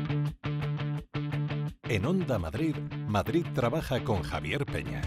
En Onda Madrid, Madrid trabaja con Javier Peña.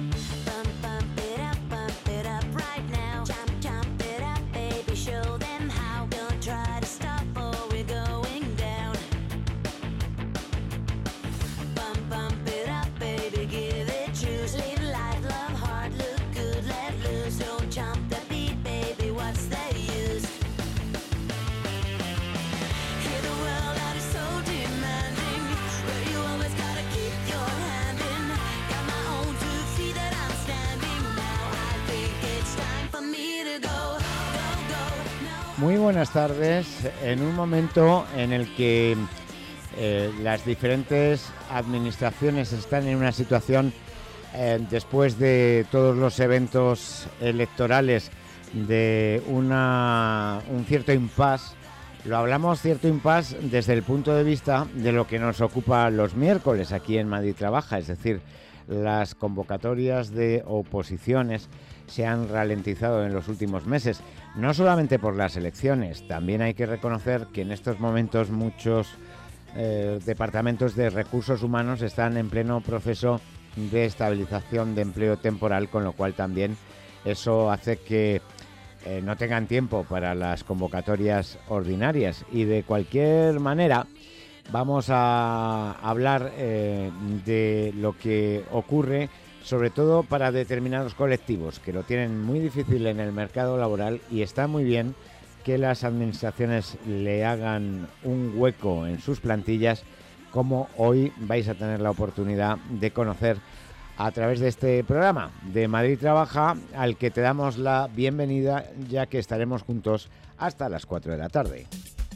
Muy buenas tardes. En un momento en el que las diferentes administraciones están en una situación, después de todos los eventos electorales, de un cierto impasse. Lo hablamos cierto impasse desde el punto de vista de lo que nos ocupa los miércoles aquí en Madrid Trabaja, es decir, las convocatorias de oposiciones se han ralentizado en los últimos meses, no solamente por las elecciones. También hay que reconocer que en estos momentos muchos departamentos de recursos humanos están en pleno proceso de estabilización de empleo temporal, con lo cual también eso hace que no tengan tiempo para las convocatorias ordinarias. Y de cualquier manera vamos a hablar de lo que ocurre, sobre todo para determinados colectivos que lo tienen muy difícil en el mercado laboral, y está muy bien que las administraciones le hagan un hueco en sus plantillas, como hoy vais a tener la oportunidad de conocer a través de este programa de Madrid Trabaja, al que te damos la bienvenida, ya que estaremos juntos hasta las 4 de la tarde.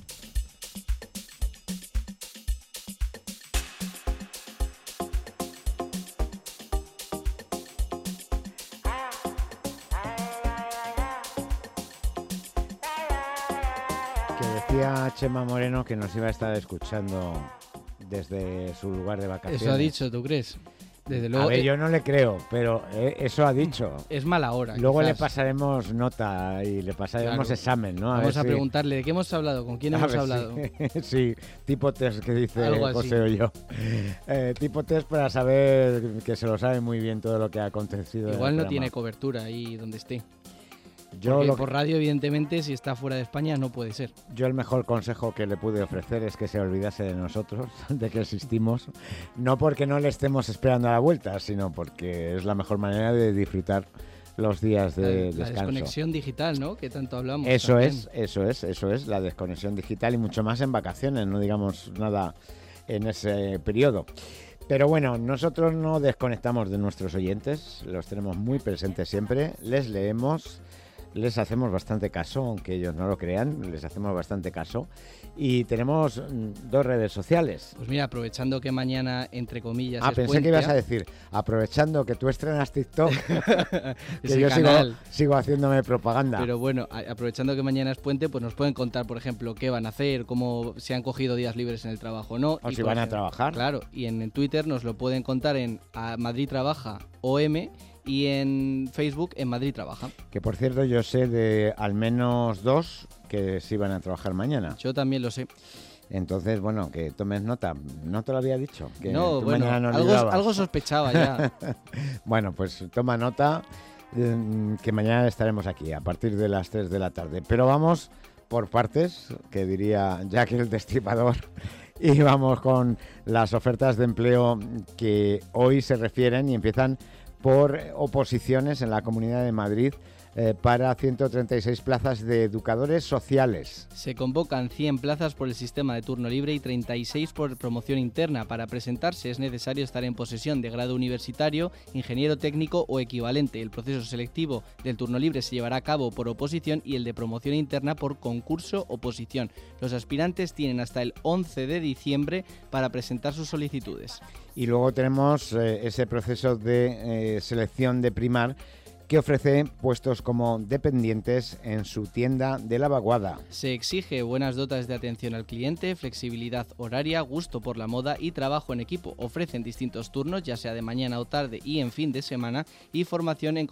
Decía Chema Moreno que nos iba a estar escuchando desde su lugar de vacaciones. Eso ha dicho, ¿tú crees? Desde luego. A ver, yo no le creo, pero eso ha dicho. Es mala hora. Luego quizás le pasaremos nota y le pasaremos examen, ¿no? Vamos a preguntarle de qué hemos hablado, con quién hemos hablado. Sí, tipo test que dice Algo José o yo. Tipo test para saber que se lo sabe muy bien todo lo que ha acontecido. Igual no tiene cobertura ahí donde esté. Yo por radio, evidentemente, si está fuera de España no puede ser. Yo el mejor consejo que le pude ofrecer es que se olvidase de nosotros, de que existimos, no porque no le estemos esperando a la vuelta, sino porque es la mejor manera de disfrutar los días de descanso. La desconexión digital, ¿no? Que tanto hablamos. Eso es, la desconexión digital, y mucho más en vacaciones, no digamos nada en ese periodo. Pero bueno, nosotros no desconectamos de nuestros oyentes, los tenemos muy presentes siempre, les leemos, les hacemos bastante caso, aunque ellos no lo crean, les hacemos bastante caso. Y tenemos 2 redes sociales. Pues mira, aprovechando que mañana, entre comillas, es pensé puente, que ibas a decir, aprovechando que tú estrenas TikTok, que yo sigo haciéndome propaganda. Pero bueno, aprovechando que mañana es puente, pues nos pueden contar, por ejemplo, qué van a hacer, cómo se han cogido días libres en el trabajo o no. O si van a trabajar. Claro, y en Twitter nos lo pueden contar en Madrid Trabaja OM, y en Facebook en Madrid Trabaja. Que por cierto, yo sé de al menos 2 que sí van a trabajar mañana. Yo también lo sé. Entonces, bueno, que tomes nota. No te lo había dicho. Que no, bueno, algo sospechaba ya. Bueno, pues toma nota, que mañana estaremos aquí a partir de las 3 de la tarde. Pero vamos por partes, que diría Jack el Destripador. Y vamos con las ofertas de empleo que hoy se refieren y empiezan por oposiciones en la Comunidad de Madrid para 136 plazas de educadores sociales. Se convocan 100 plazas por el sistema de turno libre y 36 por promoción interna. Para presentarse es necesario estar en posesión de grado universitario, ingeniero técnico o equivalente. El proceso selectivo del turno libre se llevará a cabo por oposición y el de promoción interna por concurso-oposición. Los aspirantes tienen hasta el 11 de diciembre para presentar sus solicitudes. Y luego tenemos ese proceso de selección de Primar, que ofrece puestos como dependientes en su tienda de la vaguada. Se exige buenas dotas de atención al cliente, flexibilidad horaria, gusto por la moda y trabajo en equipo. Ofrecen distintos turnos, ya sea de mañana o tarde y en fin de semana, y formación en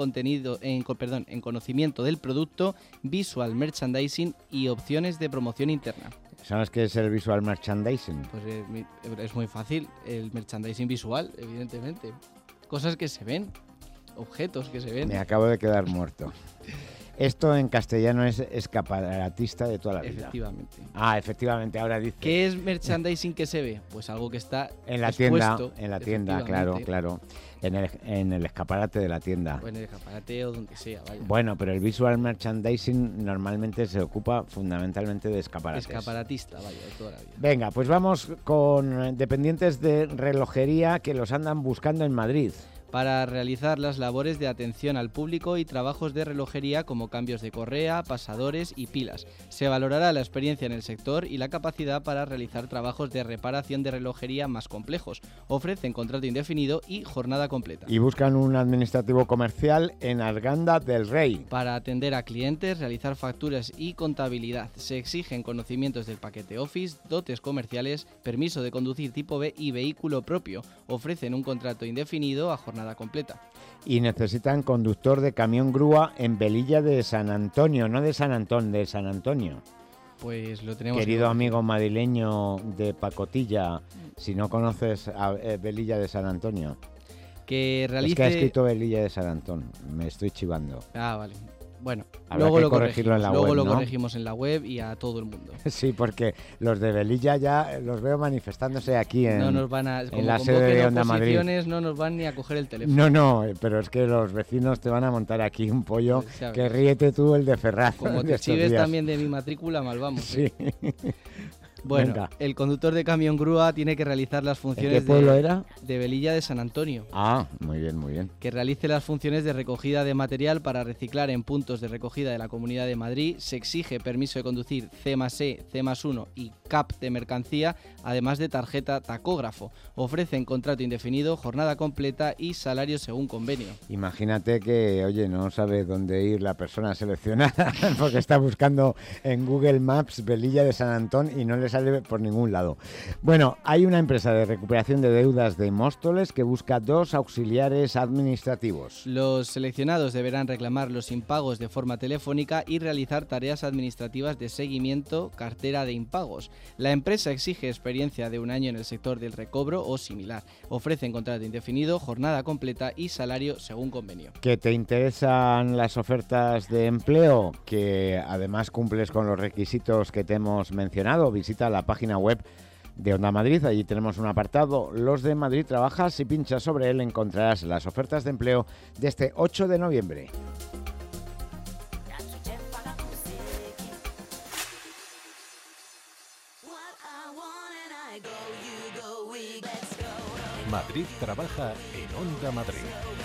conocimiento del producto, visual merchandising y opciones de promoción interna. ¿Sabes qué es el visual merchandising? Pues es muy fácil, el merchandising visual, evidentemente. Cosas que se ven, objetos que se ven. Me acabo de quedar muerto. Esto en castellano es escaparatista de toda la vida. Efectivamente. Efectivamente, ahora dice. ¿Qué es merchandising que se ve? Pues algo que está en la expuesto, tienda, claro. En el escaparate de la tienda. O en el escaparate o donde sea, vaya. Bueno, pero el visual merchandising normalmente se ocupa fundamentalmente de escaparates. Escaparatista, vaya, de toda la vida. Venga, pues vamos con dependientes de relojería que los andan buscando en Madrid. Para realizar las labores de atención al público y trabajos de relojería como cambios de correa, pasadores y pilas. Se valorará la experiencia en el sector y la capacidad para realizar trabajos de reparación de relojería más complejos. Ofrecen contrato indefinido y jornada completa. Y buscan un administrativo comercial en Arganda del Rey. Para atender a clientes, realizar facturas y contabilidad. Se exigen conocimientos del paquete Office, dotes comerciales, permiso de conducir tipo B y vehículo propio. Ofrecen un contrato indefinido a jornada completa. Y necesitan conductor de camión grúa en Velilla de San Antonio, no de San Antón, de San Antonio. Pues lo tenemos. Querido amigo madrileño de Pacotilla, si no conoces a Velilla de San Antonio. Que realice... Es que ha escrito Velilla de San Antón, me estoy chivando. Vale. Bueno, habrá luego que lo corregirlo en la web, ¿no? corregimos en la web y a todo el mundo. Sí, porque los de Velilla ya los veo manifestándose aquí en, no nos van a, en la sede de Onda Madrid. No nos van ni a coger el teléfono. No, pero es que los vecinos te van a montar aquí un pollo, pues que ríete tú el de Ferraz. Como te chives también de mi matrícula, mal vamos. Sí. Bueno, venga. El conductor de camión grúa tiene que realizar las funciones ¿De qué pueblo era? De Velilla de San Antonio. Muy bien, muy bien. Que realice las funciones de recogida de material para reciclar en puntos de recogida de la Comunidad de Madrid. Se exige permiso de conducir C+E, C+1 y CAP de mercancía, además de tarjeta tacógrafo. Ofrecen contrato indefinido, jornada completa y salario según convenio. Imagínate que, oye, no sabe dónde ir la persona seleccionada porque está buscando en Google Maps Velilla de San Antón y no le sale por ningún lado. Bueno, hay una empresa de recuperación de deudas de Móstoles que busca 2 auxiliares administrativos. Los seleccionados deberán reclamar los impagos de forma telefónica y realizar tareas administrativas de seguimiento, cartera de impagos. La empresa exige experiencia de 1 año en el sector del recobro o similar. Ofrecen contrato indefinido, jornada completa y salario según convenio. ¿Que te interesan las ofertas de empleo? Que además cumples con los requisitos que te hemos mencionado. Visita la página web de Onda Madrid. Allí tenemos un apartado, Los de Madrid Trabaja. Si pinchas sobre él encontrarás las ofertas de empleo de este 8 de noviembre. Madrid Trabaja en Onda Madrid.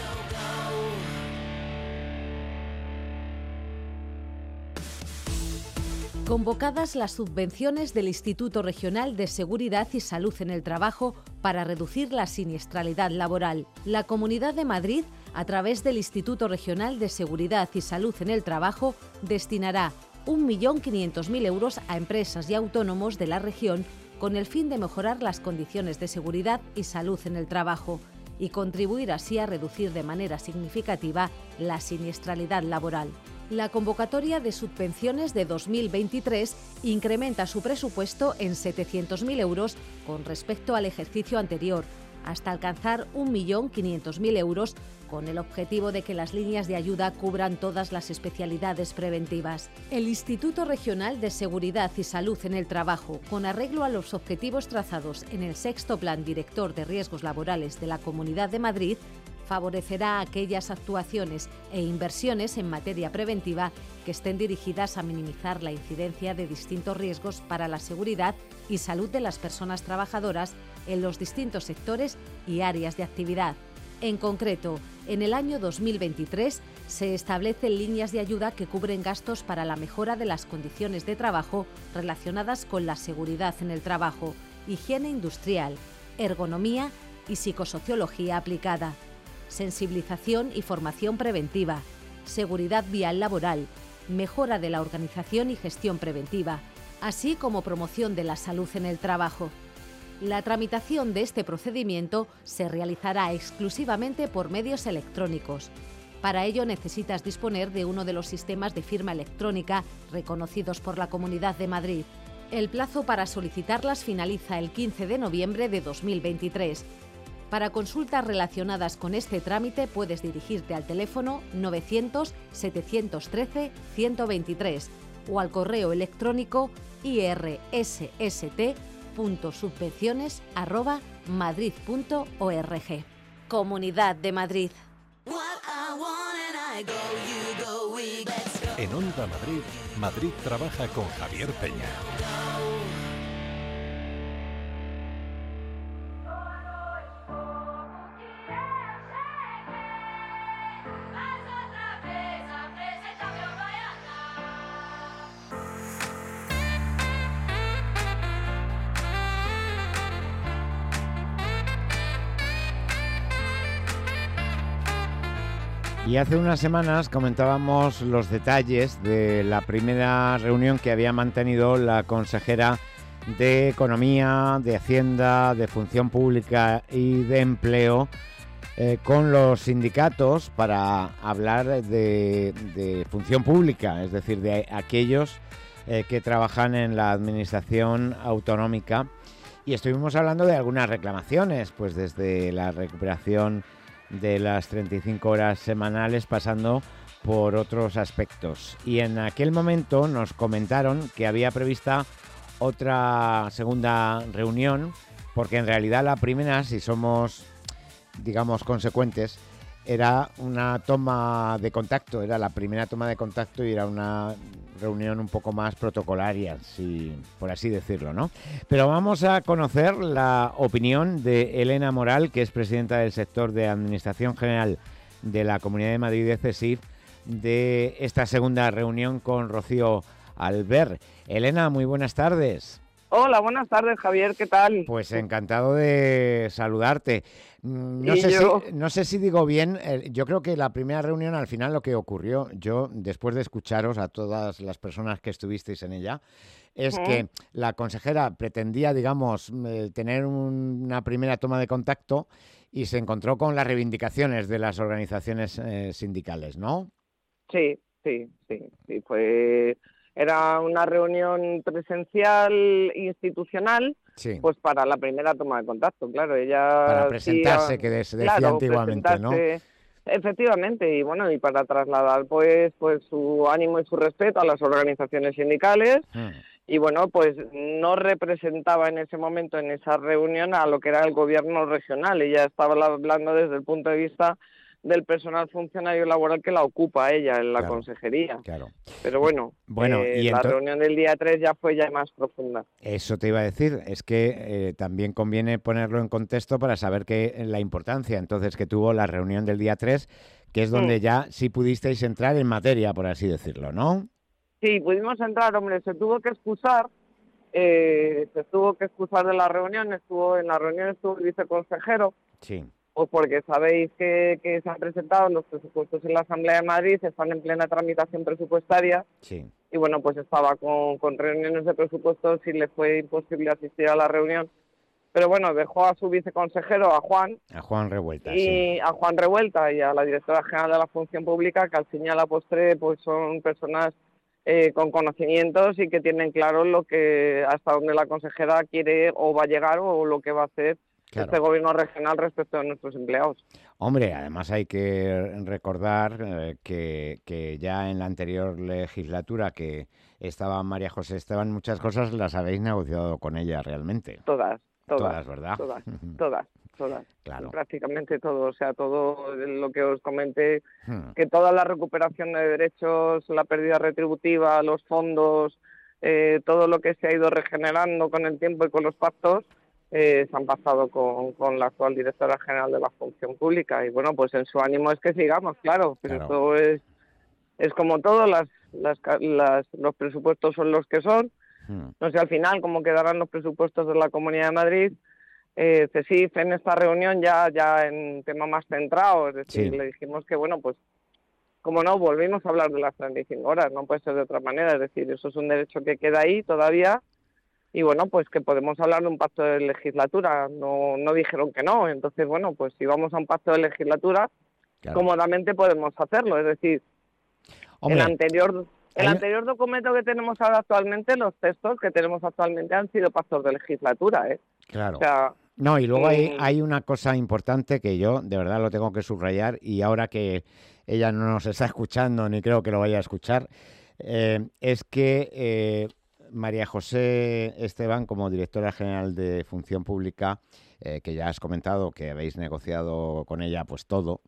Convocadas las subvenciones del Instituto Regional de Seguridad y Salud en el Trabajo para reducir la siniestralidad laboral. La Comunidad de Madrid, a través del Instituto Regional de Seguridad y Salud en el Trabajo, destinará 1.500.000 euros a empresas y autónomos de la región con el fin de mejorar las condiciones de seguridad y salud en el trabajo y contribuir así a reducir de manera significativa la siniestralidad laboral. La convocatoria de subvenciones de 2023 incrementa su presupuesto en 700.000 euros con respecto al ejercicio anterior, hasta alcanzar 1.500.000 euros, con el objetivo de que las líneas de ayuda cubran todas las especialidades preventivas. El Instituto Regional de Seguridad y Salud en el Trabajo, con arreglo a los objetivos trazados en el 6º Plan Director de Riesgos Laborales de la Comunidad de Madrid, favorecerá aquellas actuaciones e inversiones en materia preventiva que estén dirigidas a minimizar la incidencia de distintos riesgos para la seguridad y salud de las personas trabajadoras en los distintos sectores y áreas de actividad. En concreto, en el año 2023 se establecen líneas de ayuda que cubren gastos para la mejora de las condiciones de trabajo relacionadas con la seguridad en el trabajo, higiene industrial, ergonomía y psicosociología aplicada, sensibilización y formación preventiva, seguridad vial laboral, mejora de la organización y gestión preventiva, así como promoción de la salud en el trabajo. La tramitación de este procedimiento se realizará exclusivamente por medios electrónicos. Para ello necesitas disponer de uno de los sistemas de firma electrónica reconocidos por la Comunidad de Madrid. El plazo para solicitarlas finaliza el 15 de noviembre de 2023. Para consultas relacionadas con este trámite puedes dirigirte al teléfono 900-713-123 o al correo electrónico irsst.subvenciones@madrid.org. Comunidad de Madrid. En Onda Madrid, Madrid trabaja con Javier Peña. Y hace unas semanas comentábamos los detalles de la primera reunión que había mantenido la consejera de Economía, de Hacienda, de Función Pública y de Empleo con los sindicatos para hablar de función pública, es decir, de aquellos que trabajan en la administración autonómica. Y estuvimos hablando de algunas reclamaciones, pues desde la recuperación de las 35 horas semanales pasando por otros aspectos. Y en aquel momento nos comentaron que había prevista otra segunda reunión, porque en realidad la primera, si somos, digamos, consecuentes, era una toma de contacto, era la primera toma de contacto y era una reunión un poco más protocolaria, si, por así decirlo, ¿no? Pero vamos a conocer la opinión de Elena Moral, que es presidenta del sector de Administración General de la Comunidad de Madrid de CESIF, de esta segunda reunión con Rocío Albert. Elena, muy buenas tardes. Hola, buenas tardes, Javier, ¿qué tal? Pues encantado de saludarte. No sé si digo bien, yo creo que la primera reunión al final lo que ocurrió, yo después de escucharos a todas las personas que estuvisteis en ella, es que la consejera pretendía, digamos, tener una primera toma de contacto y se encontró con las reivindicaciones de las organizaciones sindicales, ¿no? Sí, era una reunión presencial institucional, sí, pues para la primera toma de contacto, claro, ella... Para presentarse, que se decía antiguamente, ¿no? Efectivamente, y bueno, y para trasladar pues su ánimo y su respeto a las organizaciones sindicales, y bueno, pues no representaba en ese momento, en esa reunión, a lo que era el gobierno regional, ella estaba hablando desde el punto de vista del personal funcionario laboral que la ocupa ella en la consejería. Claro. Pero bueno la reunión del día 3 ya fue más profunda. Eso te iba a decir, es que también conviene ponerlo en contexto para saber la importancia entonces que tuvo la reunión del día 3, que es donde ya sí pudisteis entrar en materia, por así decirlo, ¿no? Sí, pudimos entrar, hombre, se tuvo que excusar de la reunión, en la reunión estuvo el viceconsejero. Sí. Pues porque sabéis que se han presentado los presupuestos en la Asamblea de Madrid, están en plena tramitación presupuestaria, sí, y bueno, pues estaba con reuniones de presupuestos y le fue imposible asistir a la reunión. Pero bueno, dejó a su viceconsejero, a Juan Revuelta, a Juan Revuelta y a la directora general de la Función Pública, que al fin y a la postre pues son personas con conocimientos y que tienen claro hasta dónde la consejera quiere o va a llegar o lo que va a hacer. Claro. Este gobierno regional respecto a nuestros empleados. Hombre, además hay que recordar que ya en la anterior legislatura que estaba María José Esteban, muchas cosas las habéis negociado con ella realmente. Todas, ¿verdad? Todas. Claro. Prácticamente todo, o sea, todo lo que os comenté, que toda la recuperación de derechos, la pérdida retributiva, los fondos, todo lo que se ha ido regenerando con el tiempo y con los pactos, se han pasado con la actual directora general de la Función Pública y bueno, pues en su ánimo es que sigamos, claro, pero esto es como todo, los presupuestos son los que son, no sé al final cómo quedarán los presupuestos de la Comunidad de Madrid. CESIF en esta reunión ya en tema más centrado, es decir, le dijimos que bueno, pues como no, volvimos a hablar de las 35 horas, no puede ser de otra manera, es decir, eso es un derecho que queda ahí todavía. Y bueno, pues que podemos hablar de un pacto de legislatura, no dijeron que no, entonces bueno, pues si vamos a un pacto de legislatura, cómodamente podemos hacerlo, es decir, hombre, El anterior documento que tenemos ahora actualmente, los textos que tenemos actualmente han sido pactos de legislatura, ¿eh? Claro. O sea, no, y luego hay una cosa importante que yo de verdad lo tengo que subrayar, y ahora que ella no nos está escuchando, ni creo que lo vaya a escuchar, es que María José Esteban, como directora general de Función Pública, que ya has comentado que habéis negociado con ella pues todo,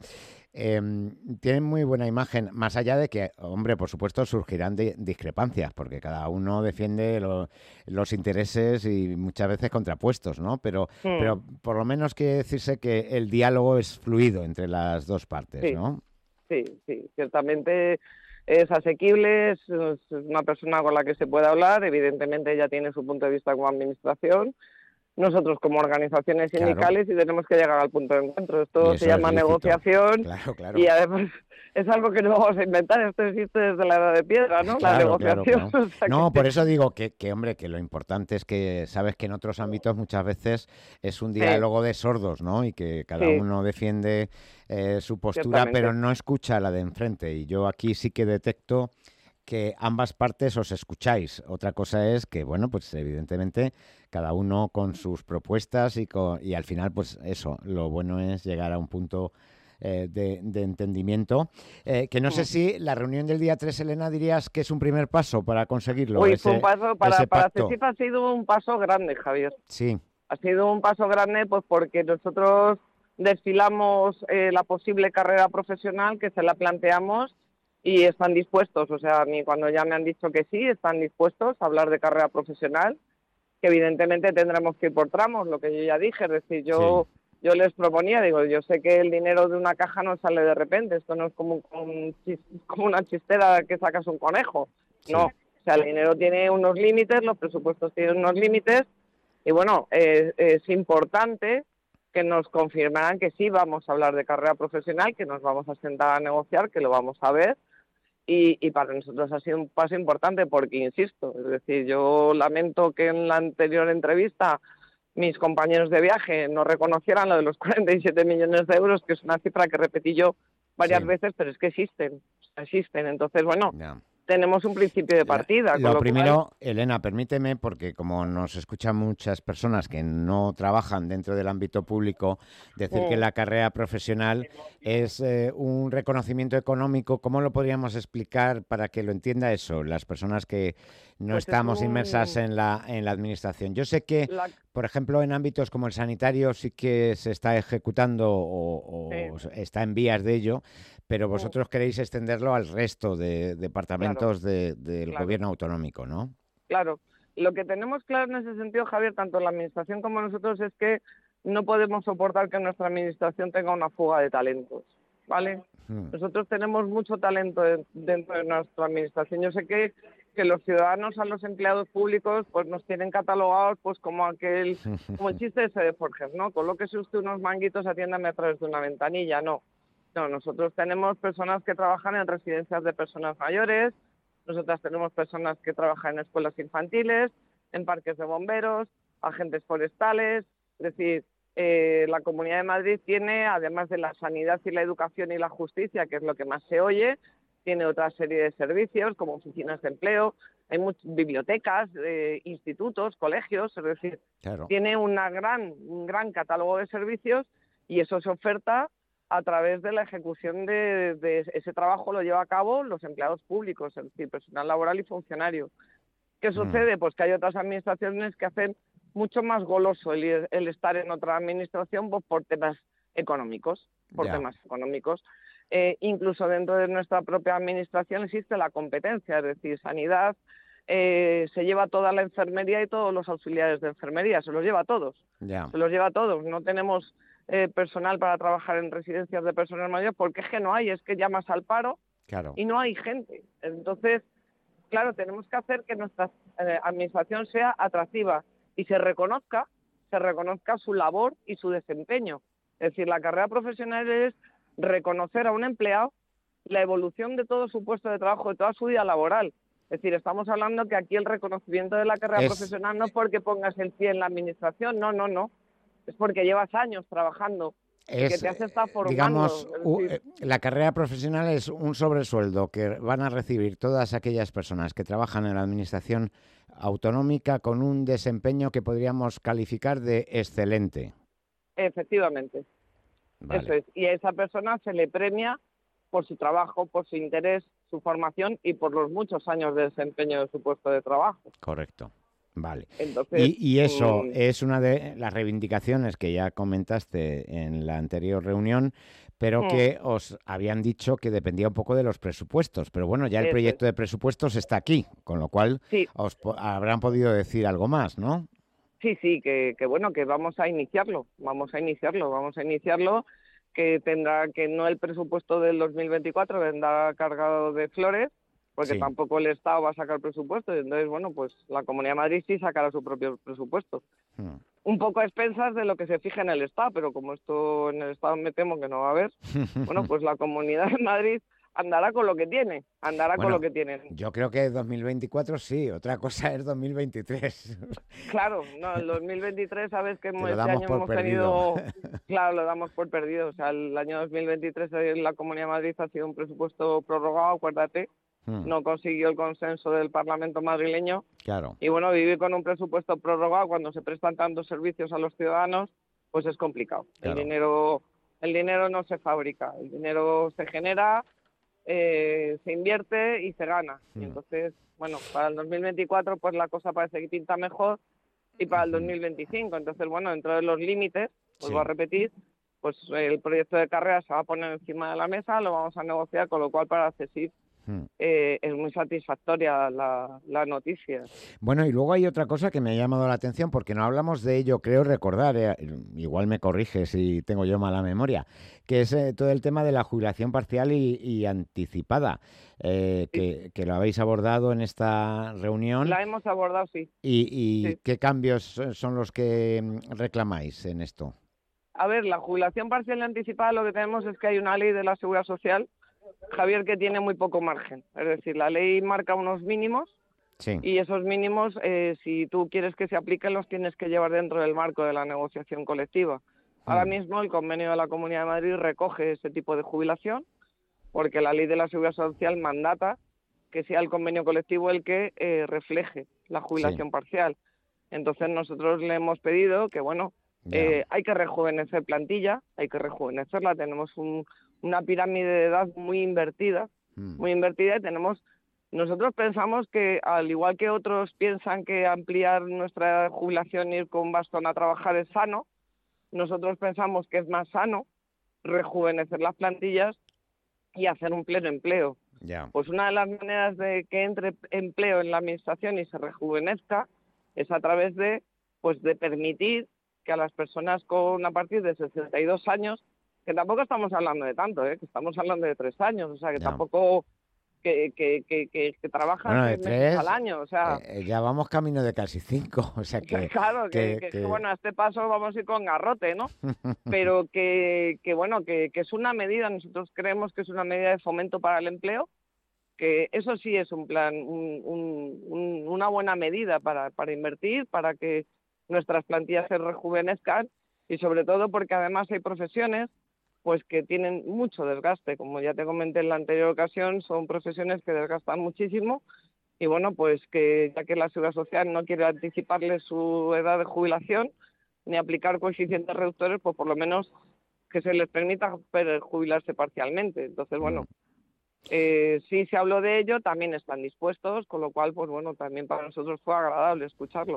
tiene muy buena imagen, más allá de que, hombre, por supuesto surgirán discrepancias, porque cada uno defiende los intereses y muchas veces contrapuestos, ¿no? Pero por lo menos quiere decirse que el diálogo es fluido entre las dos partes, ¿no? Sí, ciertamente es asequible, es una persona con la que se puede hablar, evidentemente ella tiene su punto de vista como administración, nosotros como organizaciones sindicales, y tenemos que llegar al punto de encuentro. Esto se llama negociación, claro. Y además es algo que no vamos a inventar, esto existe desde la edad de piedra, ¿no? La negociación. Claro. O sea, no, por eso digo que, hombre, que lo importante es que sabes que en otros ámbitos muchas veces es un diálogo de sordos, ¿no? Y que cada uno defiende su postura, pero no escucha a la de enfrente. Y yo aquí sí que detecto que ambas partes os escucháis. Otra cosa es que, bueno, pues evidentemente cada uno con sus propuestas y al final, pues eso, lo bueno es llegar a un punto de entendimiento. Que no sé si la reunión del día 3, Elena, dirías que es un primer paso para conseguirlo. Fue un paso, para CESIF ha sido un paso grande, Javier. Sí. Ha sido un paso grande pues porque nosotros desfilamos la posible carrera profesional, que se la planteamos, y están dispuestos, o sea, cuando ya me han dicho que sí, están dispuestos a hablar de carrera profesional, que evidentemente tendremos que ir por tramos, lo que yo ya dije, es decir, yo les proponía, digo, yo sé que el dinero de una caja no sale de repente, esto no es como una chistera que sacas un conejo, no, o sea, el dinero tiene unos límites, los presupuestos tienen unos límites, y bueno, es importante que nos confirmaran que sí vamos a hablar de carrera profesional, que nos vamos a sentar a negociar, que lo vamos a ver. Y para nosotros ha sido un paso importante porque, insisto, es decir, yo lamento que en la anterior entrevista mis compañeros de viaje no reconocieran lo de los 47 millones de euros, que es una cifra que repetí yo varias veces, pero es que existen. Entonces, bueno, tenemos un principio de partida. Lo primero, Elena, permíteme, porque como nos escuchan muchas personas que no trabajan dentro del ámbito público, decir que la carrera profesional es un reconocimiento económico. ¿Cómo lo podríamos explicar para que lo entienda eso, las personas que no estamos inmersas en la administración? Yo sé que, por ejemplo, en ámbitos como el sanitario sí que se está ejecutando o está en vías de ello, pero vosotros queréis extenderlo al resto de departamentos del gobierno autonómico, ¿no? Claro. Lo que tenemos claro en ese sentido, Javier, tanto la administración como nosotros, es que no podemos soportar que nuestra administración tenga una fuga de talentos, ¿vale? Nosotros tenemos mucho talento dentro de nuestra administración. Yo sé que los ciudadanos a los empleados públicos pues nos tienen catalogados pues como el chiste ese de Forges, ¿no? Colóquese usted unos manguitos, atiéndame a través de una ventanilla. No, nosotros tenemos personas que trabajan en residencias de personas mayores, nosotras tenemos personas que trabajan en escuelas infantiles, en parques de bomberos, agentes forestales, es decir, la Comunidad de Madrid tiene, además de la sanidad y la educación y la justicia, que es lo que más se oye, tiene otra serie de servicios como oficinas de empleo, hay muchas bibliotecas, institutos, colegios, es decir, tiene un gran catálogo de servicios y eso se oferta a través de la ejecución de ese trabajo, lo lleva a cabo los empleados públicos, es decir, personal laboral y funcionario. ¿Qué sucede? Pues que hay otras administraciones que hacen mucho más goloso el estar en otra administración pues, por temas económicos, incluso dentro de nuestra propia administración existe la competencia, es decir, sanidad se lleva toda la enfermería y todos los auxiliares de enfermería, se los lleva a todos, no tenemos personal para trabajar en residencias de personas mayores porque es que no hay, es que llamas al paro y no hay gente. Entonces, claro, tenemos que hacer que nuestra administración sea atractiva y se reconozca su labor y su desempeño. Es decir, la carrera profesional es reconocer a un empleado la evolución de todo su puesto de trabajo, de toda su vida laboral. Es decir, estamos hablando que aquí el reconocimiento de la carrera profesional no es porque pongas el pie en la administración, no. Es porque llevas años trabajando que te has estado formando. Digamos, la carrera profesional es un sobresueldo que van a recibir todas aquellas personas que trabajan en la administración autonómica con un desempeño que podríamos calificar de excelente. Efectivamente, Vale. eso es. Y a esa persona se le premia por su trabajo, por su interés, su formación y por los muchos años de desempeño de su puesto de trabajo. Correcto. Vale. Entonces, Y eso es una de las reivindicaciones que ya comentaste en la anterior reunión, pero que os habían dicho que dependía un poco de los presupuestos. Pero bueno, ya el proyecto de presupuestos está aquí, con lo cual os habrán podido decir algo más, ¿no? Sí, que bueno, que vamos a iniciarlo, que tendrá que no el presupuesto del 2024 vendrá cargado de flores, porque tampoco el Estado va a sacar presupuesto, y entonces, bueno, pues la Comunidad de Madrid sí sacará su propio presupuesto. Un poco a expensas de lo que se fije en el Estado, pero como esto en el Estado me temo que no va a haber, bueno, pues la Comunidad de Madrid andará con lo que tiene, con lo que tiene. Yo creo que 2024 sí, otra cosa es 2023. Claro, no, el 2023 sabes que este año hemos tenido, claro, lo damos por perdido, o sea, el año 2023 en la Comunidad de Madrid ha sido un presupuesto prorrogado, acuérdate, no consiguió el consenso del Parlamento madrileño. Claro. Y bueno, vivir con un presupuesto prorrogado cuando se prestan tantos servicios a los ciudadanos, pues es complicado. Claro. El dinero no se fabrica, el dinero se genera, se invierte y se gana. Y entonces, bueno, para el 2024 pues la cosa parece que pinta mejor y para el 2025. Entonces, bueno, dentro de los límites, vuelvo a repetir, pues el proyecto de carrera se va a poner encima de la mesa, lo vamos a negociar, con lo cual para CSIC es muy satisfactoria la noticia. Bueno, y luego hay otra cosa que me ha llamado la atención, porque no hablamos de ello, creo recordar, igual me corrige si tengo yo mala memoria, que es todo el tema de la jubilación parcial y anticipada, que lo habéis abordado en esta reunión. La hemos abordado, sí. ¿Y qué cambios son los que reclamáis en esto? A ver, la jubilación parcial y anticipada, lo que tenemos es que hay una ley de la Seguridad Social, Javier, que tiene muy poco margen. Es decir, la ley marca unos mínimos y esos mínimos, si tú quieres que se apliquen, los tienes que llevar dentro del marco de la negociación colectiva. Ahora mismo el convenio de la Comunidad de Madrid recoge ese tipo de jubilación porque la ley de la Seguridad Social mandata que sea el convenio colectivo el que refleje la jubilación parcial. Entonces nosotros le hemos pedido que, bueno, hay que rejuvenecer plantilla, hay que rejuvenecerla, tenemos una pirámide de edad muy invertida y nosotros pensamos que, al igual que otros piensan que ampliar nuestra jubilación, ir con bastón a trabajar es sano, nosotros pensamos que es más sano rejuvenecer las plantillas y hacer un pleno empleo. Pues una de las maneras de que entre empleo en la administración y se rejuvenezca es a través de permitir que a las personas a partir de 62 años, que tampoco estamos hablando de tanto, que estamos hablando de 3 años, o sea, que tampoco que trabajan 3 meses al año, o sea... ya vamos camino de casi 5, o sea que... Claro, que bueno, a este paso vamos a ir con garrote, ¿no? Pero que es una medida, nosotros creemos que es una medida de fomento para el empleo, que eso sí es un plan, una buena medida para invertir, para que nuestras plantillas se rejuvenezcan y sobre todo porque además hay profesiones pues que tienen mucho desgaste, como ya te comenté en la anterior ocasión, son profesiones que desgastan muchísimo y bueno, pues que ya que la Seguridad Social no quiere anticiparle su edad de jubilación ni aplicar coeficientes reductores, pues por lo menos que se les permita jubilarse parcialmente. Entonces, bueno, sí se habló de ello, también están dispuestos, con lo cual, pues bueno, también para nosotros fue agradable escucharlo.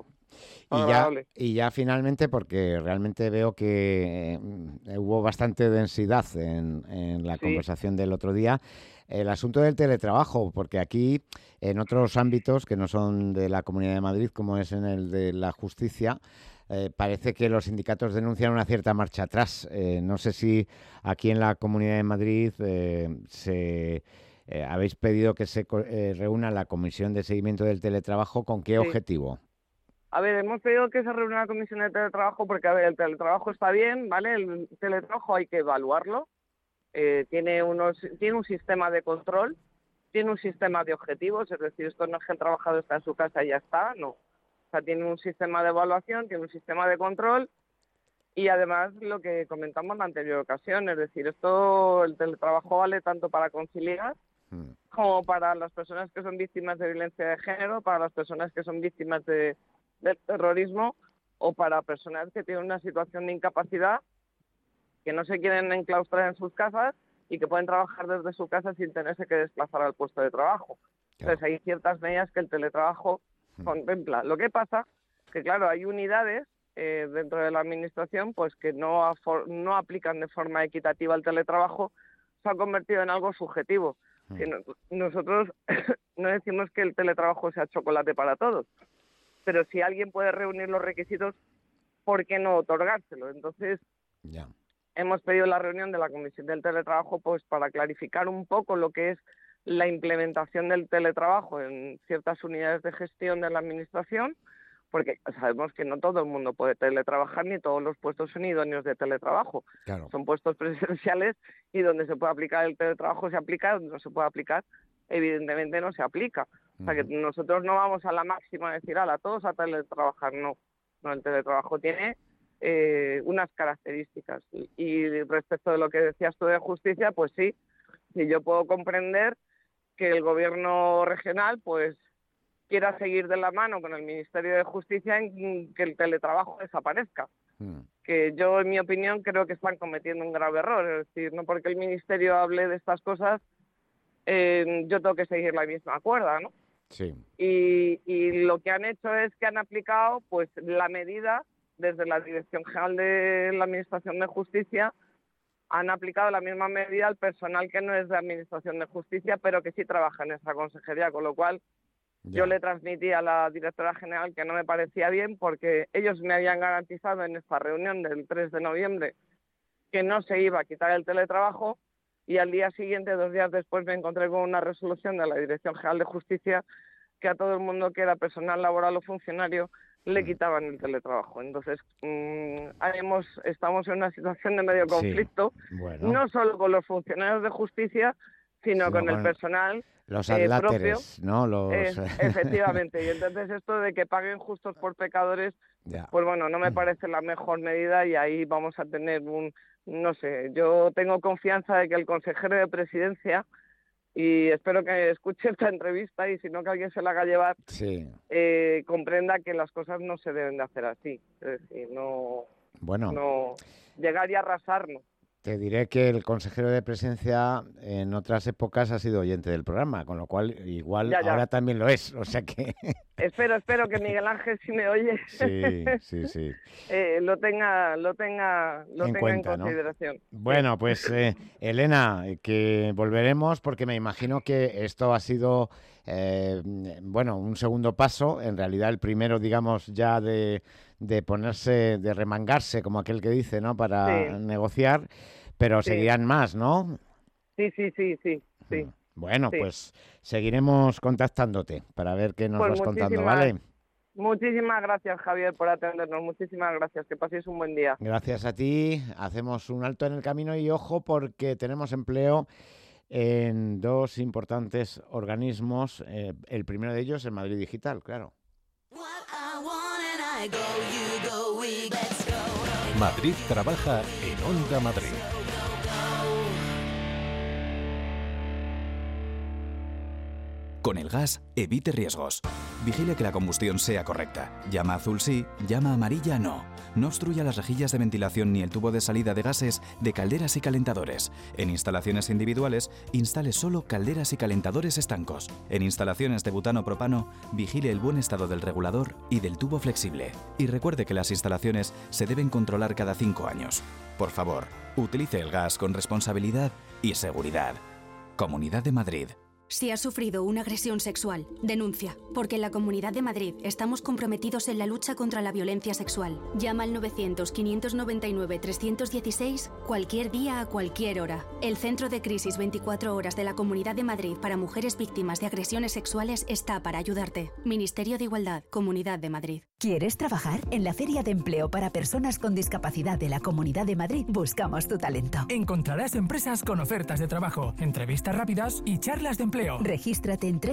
Y ya finalmente, porque realmente veo que hubo bastante densidad en la conversación del otro día, el asunto del teletrabajo, porque aquí, en otros ámbitos que no son de la Comunidad de Madrid, como es en el de la justicia, parece que los sindicatos denuncian una cierta marcha atrás. No sé si aquí en la Comunidad de Madrid habéis pedido que se reúna la Comisión de Seguimiento del Teletrabajo. ¿Con qué objetivo? A ver, hemos pedido que se reúna la Comisión de Teletrabajo porque, a ver, el teletrabajo está bien, ¿vale? El teletrabajo hay que evaluarlo. Tiene un sistema de control, tiene un sistema de objetivos, es decir, esto no es que el trabajador está en su casa y ya está, no. O sea, tiene un sistema de evaluación, tiene un sistema de control Y además lo que comentamos en la anterior ocasión, es decir, el teletrabajo vale tanto para conciliar como para las personas que son víctimas de violencia de género, para las personas que son víctimas del terrorismo o para personas que tienen una situación de incapacidad, que no se quieren enclaustrar en sus casas y que pueden trabajar desde su casa sin tenerse que desplazar al puesto de trabajo. Claro. Entonces hay ciertas medidas que el teletrabajo contempla. Lo que pasa que, claro, hay unidades dentro de la administración pues que no aplican de forma equitativa el teletrabajo, se ha convertido en algo subjetivo. Que nosotros no decimos que el teletrabajo sea chocolate para todos, pero si alguien puede reunir los requisitos, ¿por qué no otorgárselo? Entonces, hemos pedido la reunión de la Comisión del Teletrabajo pues para clarificar un poco lo que es la implementación del teletrabajo en ciertas unidades de gestión de la administración, porque sabemos que no todo el mundo puede teletrabajar ni todos los puestos son idóneos de teletrabajo. Claro. Son puestos presenciales y donde se puede aplicar el teletrabajo se aplica, donde no se puede aplicar evidentemente no se aplica. O sea que nosotros no vamos a la máxima de decir, a todos a teletrabajar, no, el teletrabajo tiene unas características. Y respecto de lo que decías tú de justicia, pues sí, yo puedo comprender que el gobierno regional pues quiera seguir de la mano con el Ministerio de Justicia en que el teletrabajo desaparezca. Que yo, en mi opinión, creo que están cometiendo un grave error. Es decir, no porque el Ministerio hable de estas cosas, yo tengo que seguir la misma cuerda, ¿no? Sí. Y lo que han hecho es que han aplicado pues la medida desde la Dirección General de la Administración de Justicia, han aplicado la misma medida al personal que no es de Administración de Justicia, pero que sí trabaja en esa consejería, con lo cual yo le transmití a la directora general que no me parecía bien porque ellos me habían garantizado en esta reunión del 3 de noviembre que no se iba a quitar el teletrabajo y al día siguiente, 2 días después, me encontré con una resolución de la Dirección General de Justicia que a todo el mundo que era personal laboral o funcionario le quitaban el teletrabajo. Entonces, estamos en una situación de medio conflicto, no solo con los funcionarios de justicia, sino con el personal los adláteres, propio, ¿no? Efectivamente. Y entonces esto de que paguen justos por pecadores, pues bueno, no me parece la mejor medida y ahí vamos a tener no sé, yo tengo confianza de que el consejero de Presidencia, y espero que escuche esta entrevista y si no que alguien se la haga llevar, comprenda que las cosas no se deben de hacer así. Es decir, no llegar y arrasarnos. Te diré que el consejero de Presidencia en otras épocas ha sido oyente del programa, con lo cual igual ahora también lo es, o sea que... Espero que Miguel Ángel, si me oye, sí. lo tenga en cuenta, en consideración. ¿No? Bueno, pues Elena, que volveremos porque me imagino que esto ha sido un segundo paso, en realidad el primero, digamos, ya de ponerse, de remangarse, como aquel que dice, ¿no? Para negociar, pero seguirán más, ¿no? Sí. Bueno, pues seguiremos contactándote para ver qué nos vas contando, ¿vale? Muchísimas gracias, Javier, por atendernos. Muchísimas gracias. Que paséis un buen día. Gracias a ti. Hacemos un alto en el camino y ojo porque tenemos empleo en 2 importantes organismos. El primero de ellos, el Madrid Digital, claro. Madrid trabaja en Onda Madrid. Con el gas, evite riesgos. Vigile que la combustión sea correcta. Llama azul sí, llama amarilla no. No obstruya las rejillas de ventilación ni el tubo de salida de gases de calderas y calentadores. En instalaciones individuales, instale solo calderas y calentadores estancos. En instalaciones de butano-propano, vigile el buen estado del regulador y del tubo flexible. Y recuerde que las instalaciones se deben controlar cada 5 años. Por favor, utilice el gas con responsabilidad y seguridad. Comunidad de Madrid. Si has sufrido una agresión sexual, denuncia, porque en la Comunidad de Madrid estamos comprometidos en la lucha contra la violencia sexual. Llama al 900-599-316 cualquier día a cualquier hora. El Centro de Crisis 24 Horas de la Comunidad de Madrid para mujeres víctimas de agresiones sexuales está para ayudarte. Ministerio de Igualdad, Comunidad de Madrid. ¿Quieres trabajar? En la Feria de Empleo para Personas con Discapacidad de la Comunidad de Madrid buscamos tu talento. Encontrarás empresas con ofertas de trabajo, entrevistas rápidas y charlas de empleo. Regístrate en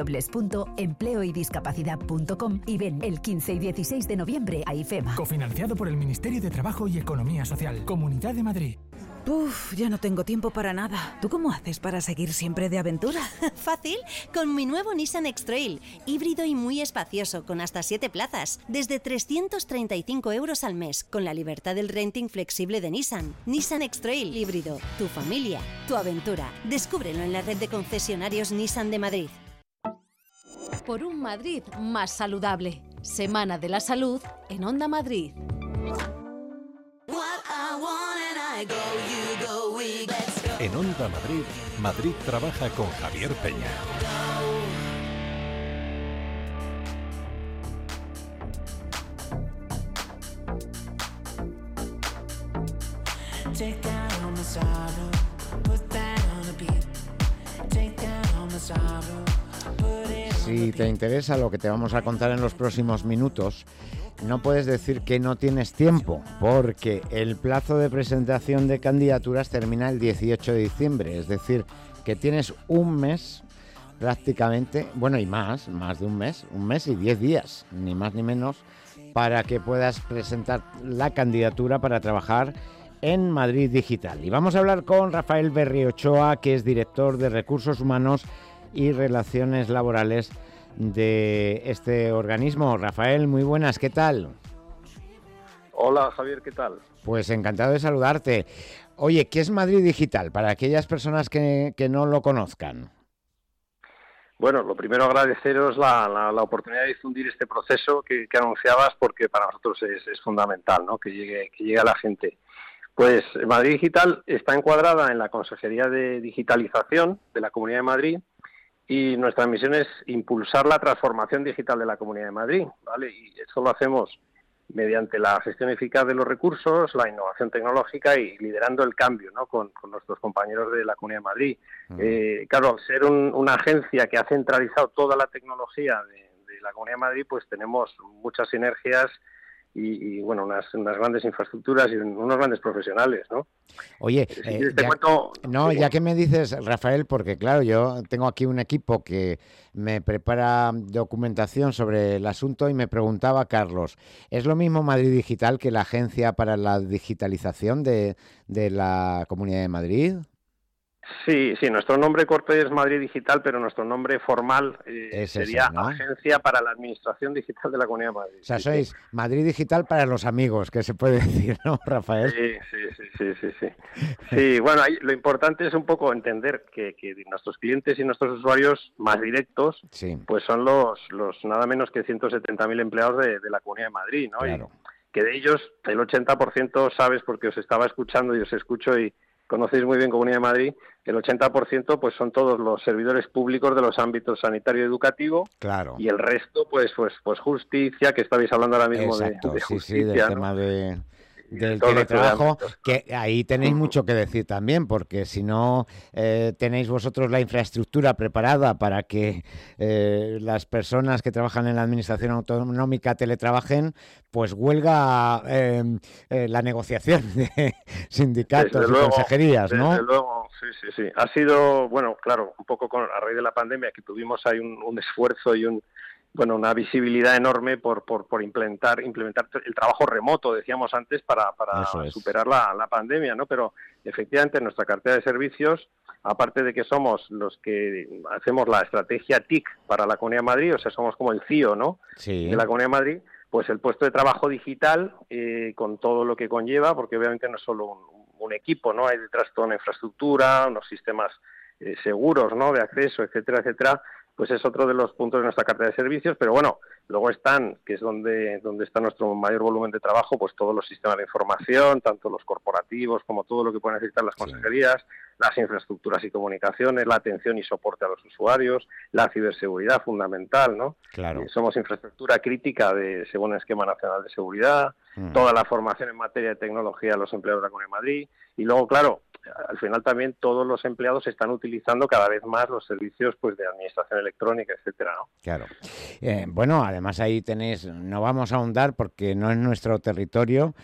www.empleoydiscapacidad.com y ven el 15 y 16 de noviembre a IFEMA. Cofinanciado por el Ministerio de Trabajo y Economía Social, Comunidad de Madrid. Ya no tengo tiempo para nada. ¿Tú cómo haces para seguir siempre de aventura? Fácil, con mi nuevo Nissan X-Trail, híbrido y muy espacioso, con hasta 7 plazas, desde 335 € al mes, con la libertad del renting flexible de Nissan. Nissan X-Trail híbrido, tu familia, tu aventura. Descúbrelo en la red de concesionarios Nissan de Madrid. Por un Madrid más saludable. Semana de la Salud en Onda Madrid. En Onda Madrid, Madrid trabaja con Javier Peña. Si te interesa lo que te vamos a contar en los próximos minutos, no puedes decir que no tienes tiempo, porque el plazo de presentación de candidaturas termina el 18 de diciembre, es decir, que tienes un mes prácticamente, bueno, y más de un mes y 10 días, ni más ni menos, para que puedas presentar la candidatura para trabajar en Madrid Digital. Y vamos a hablar con Rafael Berriochoa, que es director de Recursos Humanos y Relaciones Laborales de este organismo. Rafael, muy buenas, ¿qué tal? Hola Javier, ¿qué tal? Pues encantado de saludarte. Oye, ¿qué es Madrid Digital para aquellas personas que no lo conozcan? Bueno, lo primero agradeceros la oportunidad de difundir este proceso que anunciabas, porque para nosotros es fundamental, ¿no? que llegue a la gente. Pues Madrid Digital está encuadrada en la Consejería de Digitalización de la Comunidad de Madrid, y nuestra misión es impulsar la transformación digital de la Comunidad de Madrid, ¿vale? Y eso lo hacemos mediante la gestión eficaz de los recursos, la innovación tecnológica y liderando el cambio, ¿no? con nuestros compañeros de la Comunidad de Madrid. Claro, al ser una agencia que ha centralizado toda la tecnología de la Comunidad de Madrid, pues tenemos muchas sinergias y bueno, unas grandes infraestructuras y unos grandes profesionales, ¿no? Oye, ya que me dices, Rafael, porque claro, yo tengo aquí un equipo que me prepara documentación sobre el asunto y me preguntaba, Carlos, ¿es lo mismo Madrid Digital que la Agencia para la Digitalización de la Comunidad de Madrid? Sí, nuestro nombre corto es Madrid Digital, pero nuestro nombre formal sería ¿no? Agencia para la Administración Digital de la Comunidad de Madrid. O sea, sois Madrid Digital para los amigos, que se puede decir, ¿no, Rafael? Sí. Sí, bueno, lo importante es un poco entender que nuestros clientes y nuestros usuarios más directos, pues son los nada menos que 170.000 empleados de la Comunidad de Madrid, ¿no? Claro. Y que de ellos el 80% sabes, porque os estaba escuchando y os escucho y conocéis muy bien Comunidad de Madrid, el 80% pues son todos los servidores públicos de los ámbitos sanitario y educativo. Claro. Y el resto pues justicia, que estabais hablando ahora mismo. Exacto, de justicia, sí, del ¿no? tema del teletrabajo, que ahí tenéis mucho que decir también, porque si no tenéis vosotros la infraestructura preparada para que las personas que trabajan en la administración autonómica teletrabajen, pues huelga la negociación de sindicatos y consejerías, ¿no? Desde luego, sí. Ha sido, bueno, claro, un poco a raíz de la pandemia, que tuvimos ahí un esfuerzo y una visibilidad enorme por implementar el trabajo remoto, decíamos antes, para superar la pandemia, ¿no? Pero efectivamente en nuestra cartera de servicios, aparte de que somos los que hacemos la estrategia TIC para la Comunidad de Madrid, o sea, somos como el CIO, ¿no? Sí. De la Comunidad de Madrid, pues el puesto de trabajo digital, con todo lo que conlleva, porque obviamente no es solo un equipo, ¿no? Hay detrás toda una infraestructura, unos sistemas seguros, ¿no? De acceso, etcétera, pues es otro de los puntos de nuestra cartera de servicios, pero bueno, luego están, que es donde está nuestro mayor volumen de trabajo, pues todos los sistemas de información, tanto los corporativos como todo lo que pueden necesitar las consejerías, las infraestructuras y comunicaciones, la atención y soporte a los usuarios, la ciberseguridad fundamental, ¿no? Claro. Somos infraestructura crítica según el Esquema Nacional de Seguridad, toda la formación en materia de tecnología de los empleados de la Comunidad de Madrid, y luego, claro, al final también todos los empleados están utilizando cada vez más los servicios pues de administración electrónica, etcétera, ¿no? Claro. Bueno, además ahí tenéis, no vamos a ahondar porque no es nuestro territorio,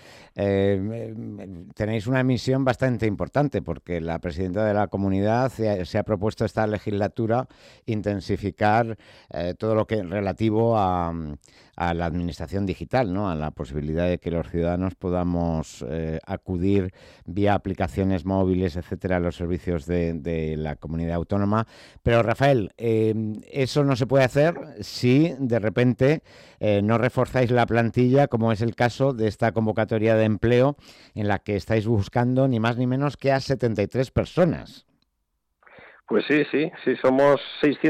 tenéis una misión bastante importante porque la presidenta de la comunidad se ha propuesto esta legislatura intensificar todo lo que relativo a la administración digital, ¿no? A la posibilidad de que los ciudadanos podamos acudir vía aplicaciones móviles, etcétera, a los servicios de la comunidad autónoma. Pero, Rafael, eso no se puede hacer si de repente no reforzáis la plantilla, como es el caso de esta convocatoria de empleo en la que estáis buscando ni más ni menos que a 73 personas. Pues sí, somos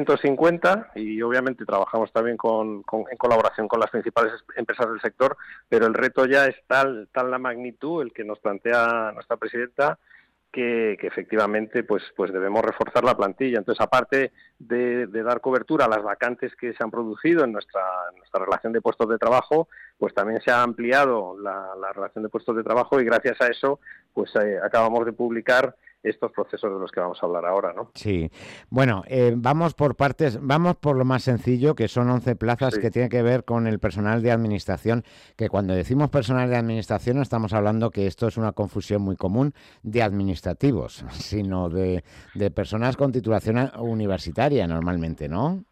650 y obviamente trabajamos también en colaboración con las principales empresas del sector, pero el reto ya es tal la magnitud, el que nos plantea nuestra presidenta, que efectivamente pues debemos reforzar la plantilla. Entonces, aparte de dar cobertura a las vacantes que se han producido en nuestra relación de puestos de trabajo, pues también se ha ampliado la relación de puestos de trabajo y gracias a eso pues acabamos de publicar estos procesos de los que vamos a hablar ahora, ¿no? Sí. Bueno, vamos por partes, vamos por lo más sencillo, que son 11 plazas que tiene que ver con el personal de administración, que cuando decimos personal de administración estamos hablando que esto es una confusión muy común de administrativos, sino de personas con titulación universitaria normalmente, ¿no?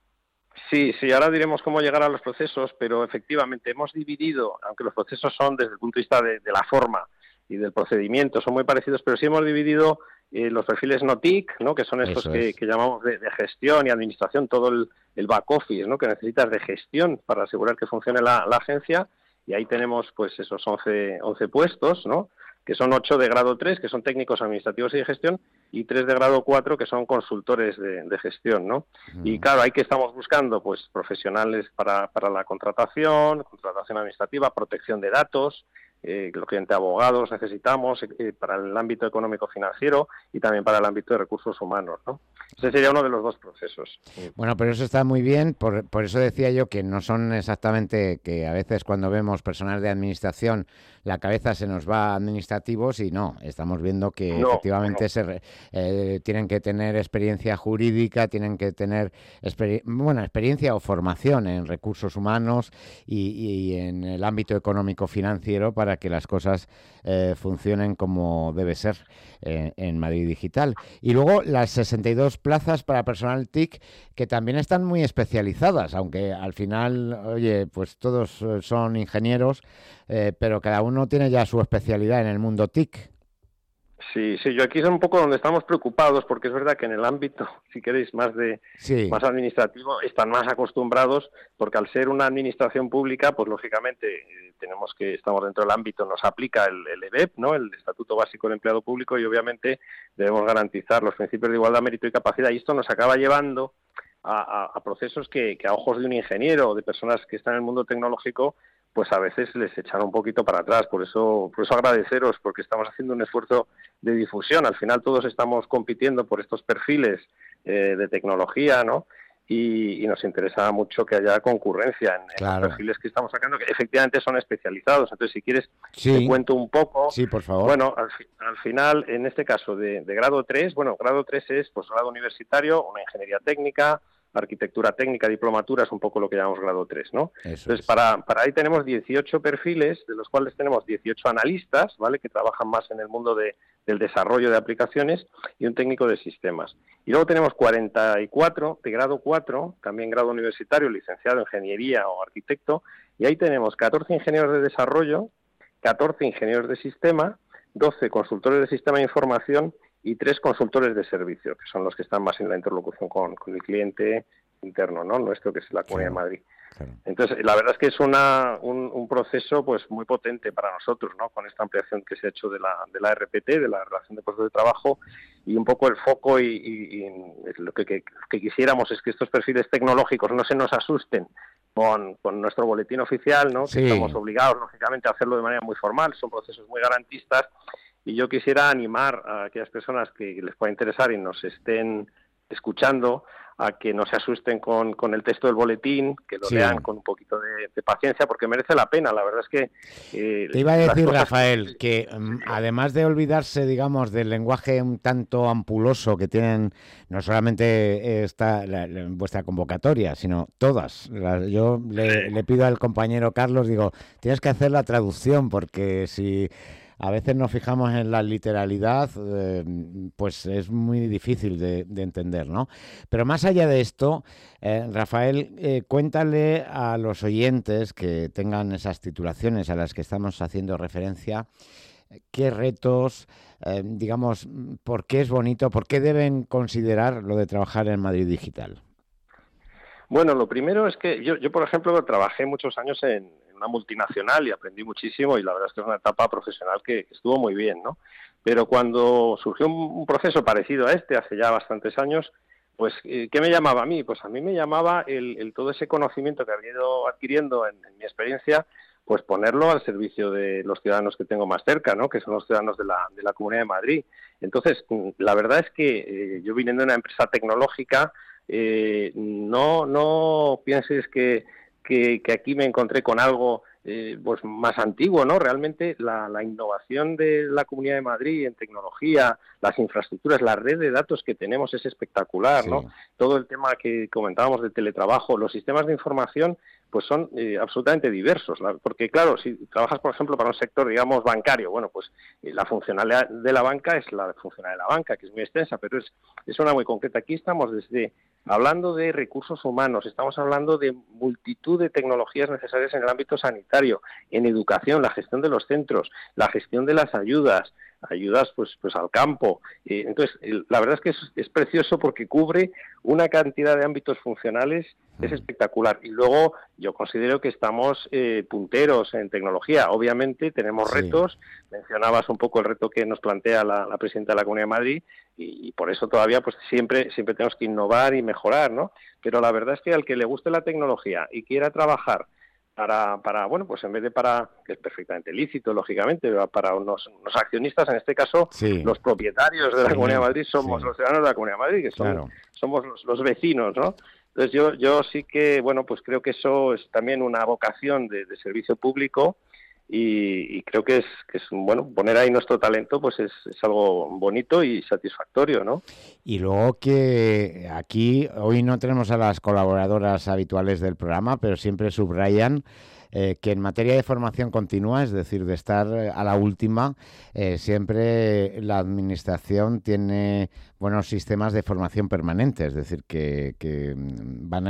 Sí, ahora diremos cómo llegar a los procesos, pero efectivamente hemos dividido, aunque los procesos son desde el punto de vista de la forma y del procedimiento, son muy parecidos, pero sí hemos dividido los perfiles no TIC, ¿no? Que son estos que llamamos de gestión y administración, todo el back office, ¿no? Que necesitas de gestión para asegurar que funcione la agencia, y ahí tenemos pues esos 11 puestos, ¿no? Que son 8 de grado 3, que son técnicos administrativos y de gestión, y 3 de grado 4, que son consultores de gestión, ¿no? Y claro, ahí que estamos buscando pues profesionales para la contratación administrativa, protección de datos, lógicamente abogados necesitamos para el ámbito económico-financiero y también para el ámbito de recursos humanos, ¿no? Ese sería uno de los dos procesos. Bueno, pero eso está muy bien, por eso decía yo que no son exactamente, que a veces cuando vemos personal de administración la cabeza se nos va a administrativos y no, estamos viendo que efectivamente tienen que tener experiencia jurídica, tienen que tener experiencia o formación en recursos humanos y en el ámbito económico-financiero para que las cosas funcionen como debe ser en Madrid Digital. Y luego las 62 plazas para personal TIC, que también están muy especializadas, aunque al final, oye, pues todos son ingenieros, pero cada uno tiene ya su especialidad en el mundo TIC. Sí, yo aquí es un poco donde estamos preocupados, porque es verdad que en el ámbito, si queréis, más administrativo, están más acostumbrados, porque al ser una administración pública, pues lógicamente estamos dentro del ámbito, nos aplica el EBEP, ¿no? El Estatuto Básico del Empleado Público, y obviamente debemos garantizar los principios de igualdad, mérito y capacidad, y esto nos acaba llevando a procesos que a ojos de un ingeniero o de personas que están en el mundo tecnológico, pues a veces les echan un poquito para atrás. Por eso agradeceros, porque estamos haciendo un esfuerzo de difusión. Al final todos estamos compitiendo por estos perfiles de tecnología, ¿no? Y nos interesa mucho que haya concurrencia en los perfiles que estamos sacando, que efectivamente son especializados. Entonces, si quieres, te cuento un poco. Sí, por favor. Bueno, al final, en este caso de grado 3, grado 3 es pues grado universitario, una ingeniería técnica, arquitectura técnica, diplomatura, es un poco lo que llamamos grado 3, ¿no? Entonces, para ahí tenemos 18 perfiles, de los cuales tenemos 18 analistas, ¿vale?, que trabajan más en el mundo del desarrollo de aplicaciones, y un técnico de sistemas. Y luego tenemos 44 de grado 4, también grado universitario, licenciado en ingeniería o arquitecto, y ahí tenemos 14 ingenieros de desarrollo, 14 ingenieros de sistema, 12 consultores de sistema de información y 3 consultores de servicio, que son los que están más en la interlocución con el cliente interno, ¿no?, nuestro, que es la Comunidad de Madrid. Claro. Entonces, la verdad es que es un proceso pues muy potente para nosotros, ¿no?, con esta ampliación que se ha hecho de la RPT, de la Relación de Puestos de Trabajo, y un poco el foco y lo que quisiéramos es que estos perfiles tecnológicos no se nos asusten con nuestro boletín oficial, ¿no?, que estamos obligados, lógicamente, a hacerlo de manera muy formal, son procesos muy garantistas. Y yo quisiera animar a aquellas personas que les pueda interesar y nos estén escuchando a que no se asusten con el texto del boletín, que lo lean con un poquito de paciencia, porque merece la pena. La verdad es que... Te iba a decir, Rafael, que además de olvidarse, digamos, del lenguaje un tanto ampuloso que tienen no solamente vuestra convocatoria, sino todas. Yo le pido al compañero Carlos, digo, tienes que hacer la traducción, porque si... A veces nos fijamos en la literalidad, pues es muy difícil de entender, ¿no? Pero más allá de esto, Rafael, cuéntale a los oyentes que tengan esas titulaciones a las que estamos haciendo referencia, qué retos, digamos, por qué es bonito, por qué deben considerar lo de trabajar en Madrid Digital. Bueno, lo primero es que yo por ejemplo, trabajé muchos años en una multinacional y aprendí muchísimo, y la verdad es que es una etapa profesional que estuvo muy bien, ¿no? Pero cuando surgió un proceso parecido a este, hace ya bastantes años, pues, ¿qué me llamaba a mí? Pues a mí me llamaba el todo ese conocimiento que había ido adquiriendo en mi experiencia, pues ponerlo al servicio de los ciudadanos que tengo más cerca, ¿no? Que son los ciudadanos de la Comunidad de Madrid. Entonces, la verdad es que yo viniendo de una empresa tecnológica, no pienses que aquí me encontré con algo pues más antiguo, ¿no? Realmente la innovación de la Comunidad de Madrid en tecnología, las infraestructuras, la red de datos que tenemos es espectacular, ¿no? Todo el tema que comentábamos de teletrabajo, los sistemas de información, pues son absolutamente diversos, porque claro, si trabajas, por ejemplo, para un sector, digamos, bancario, bueno, pues la funcionalidad de la banca es la funcionalidad de la banca, que es muy extensa, pero es una muy concreta. Aquí estamos hablando de recursos humanos, estamos hablando de multitud de tecnologías necesarias en el ámbito sanitario, en educación, la gestión de los centros, la gestión de las ayudas pues al campo. Entonces, la verdad es que es precioso porque cubre una cantidad de ámbitos funcionales, es espectacular. Y luego yo considero que estamos punteros en tecnología. Obviamente tenemos retos, mencionabas un poco el reto que nos plantea la presidenta de la Comunidad de Madrid, y por eso todavía pues siempre tenemos que innovar y mejorar, ¿no? Pero la verdad es que al que le guste la tecnología y quiera trabajar para bueno, pues en vez de que es perfectamente lícito, lógicamente, para unos accionistas, en este caso, los propietarios de la Comunidad de Madrid somos los ciudadanos de la Comunidad de Madrid, que somos los vecinos, ¿no? Entonces yo sí que, bueno, pues creo que eso es también una vocación de servicio público, y creo que es bueno, poner ahí nuestro talento, pues es algo bonito y satisfactorio, ¿no? Y luego que aquí hoy no tenemos a las colaboradoras habituales del programa, pero siempre subrayan que en materia de formación continua, es decir, de estar a la última, siempre la Administración tiene buenos sistemas de formación permanente, es decir, que van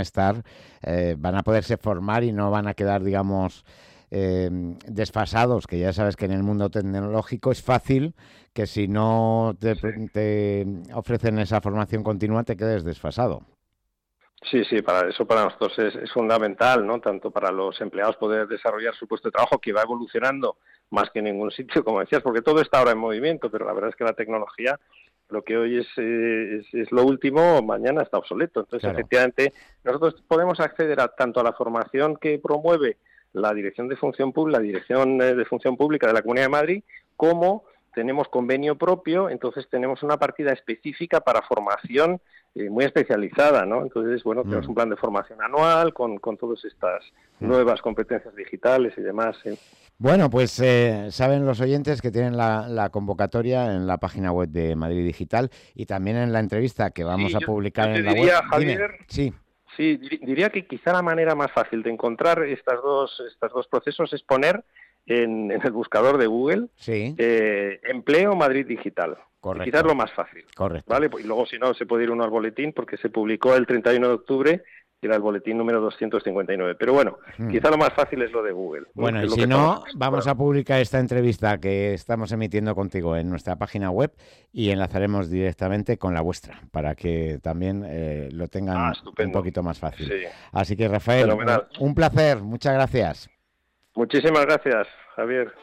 a poderse formar y no van a quedar, digamos, desfasados, que ya sabes que en el mundo tecnológico es fácil que si no te ofrecen esa formación continua te quedes desfasado. Sí, para nosotros es fundamental, ¿no? Tanto para los empleados poder desarrollar su puesto de trabajo, que va evolucionando más que en ningún sitio, como decías, porque todo está ahora en movimiento, pero la verdad es que la tecnología, lo que hoy es lo último, mañana está obsoleto. Entonces, efectivamente, nosotros podemos acceder tanto a la formación que promueve la Dirección de Función Pública, de la Comunidad de Madrid, como tenemos convenio propio, entonces tenemos una partida específica para formación muy especializada, ¿no? Entonces, bueno, tenemos un plan de formación anual con todas estas nuevas competencias digitales y demás. Bueno, pues saben los oyentes que tienen la convocatoria en la página web de Madrid Digital y también en la entrevista que vamos a publicar en la web. Javier, Sí, diría que quizá la manera más fácil de encontrar estos dos procesos es poner en el buscador de Google Empleo Madrid Digital. Correcto. Quizás lo más fácil. Correcto. ¿Vale? Y luego, si no, se puede ir uno al boletín, porque se publicó el 31 de octubre, y era el boletín número 259. Pero bueno, quizá lo más fácil es lo de Google. Bueno, y si no, vamos a publicar esta entrevista que estamos emitiendo contigo en nuestra página web y enlazaremos directamente con la vuestra, para que también lo tengan un poquito más fácil. Sí. Así que, Rafael, un placer. Muchas gracias. Muchísimas gracias, Javier.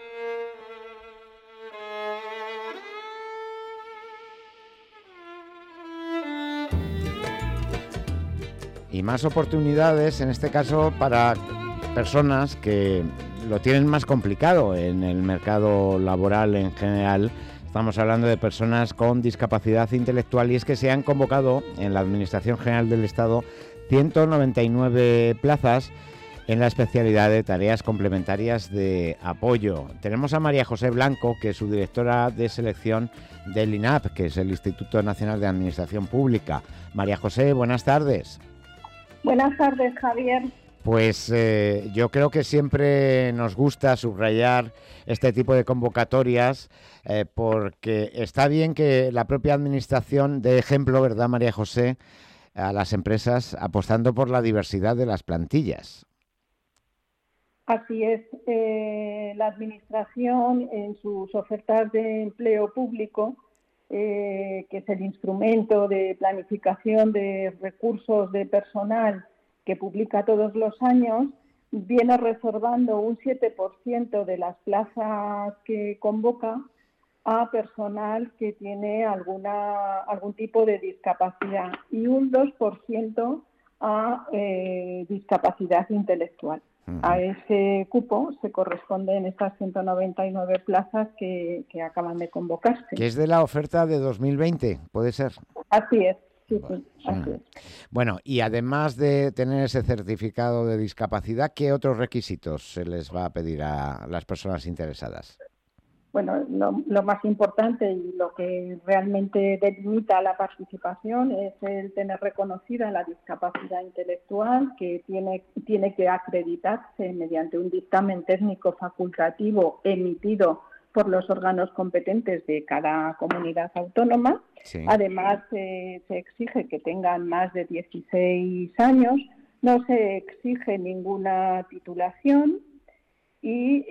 Y más oportunidades, en este caso, para personas que lo tienen más complicado en el mercado laboral en general. Estamos hablando de personas con discapacidad intelectual y es que se han convocado en la Administración General del Estado 199 plazas en la especialidad de tareas complementarias de apoyo. Tenemos a María José Blanco, que es su directora de selección del INAP, que es el Instituto Nacional de Administración Pública. María José, buenas tardes. Buenas tardes, Javier. Pues yo creo que siempre nos gusta subrayar este tipo de convocatorias porque está bien que la propia Administración dé ejemplo, ¿verdad, María José?, a las empresas apostando por la diversidad de las plantillas. Así es. La Administración en sus ofertas de empleo público, que es el instrumento de planificación de recursos de personal que publica todos los años, viene reservando un 7% de las plazas que convoca a personal que tiene algún tipo de discapacidad y un 2% a discapacidad intelectual. A ese cupo se corresponden estas 199 plazas que acaban de convocarse. Que es de la oferta de 2020, ¿puede ser? Así es. Sí, así es. Bueno, y además de tener ese certificado de discapacidad, ¿qué otros requisitos se les va a pedir a las personas interesadas? Bueno, lo más importante y lo que realmente delimita la participación es el tener reconocida la discapacidad intelectual, que tiene que acreditarse mediante un dictamen técnico facultativo emitido por los órganos competentes de cada comunidad autónoma. Sí. Además, se exige que tengan más de 16 años, no se exige ninguna titulación y,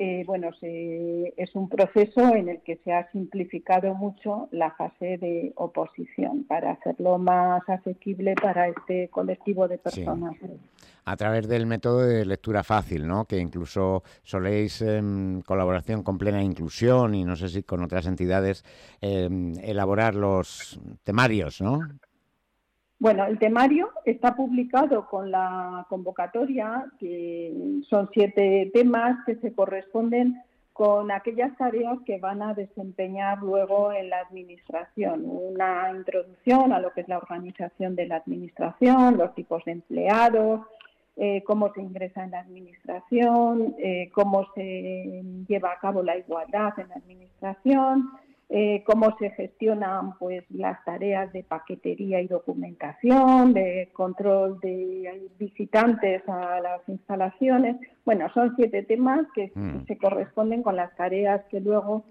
es un proceso en el que se ha simplificado mucho la fase de oposición para hacerlo más asequible para este colectivo de personas. Sí. A través del método de lectura fácil, ¿no? Que incluso soléis, en colaboración con Plena Inclusión y no sé si con otras entidades, elaborar los temarios, ¿no? Bueno, el temario está publicado con la convocatoria, que son 7 temas que se corresponden con aquellas tareas que van a desempeñar luego en la Administración. Una introducción a lo que es la organización de la Administración, los tipos de empleados, cómo se ingresa en la Administración, cómo se lleva a cabo la igualdad en la Administración, cómo se gestionan pues las tareas de paquetería y documentación, de control de visitantes a las instalaciones. Bueno, son 7 temas que se corresponden con las tareas que luego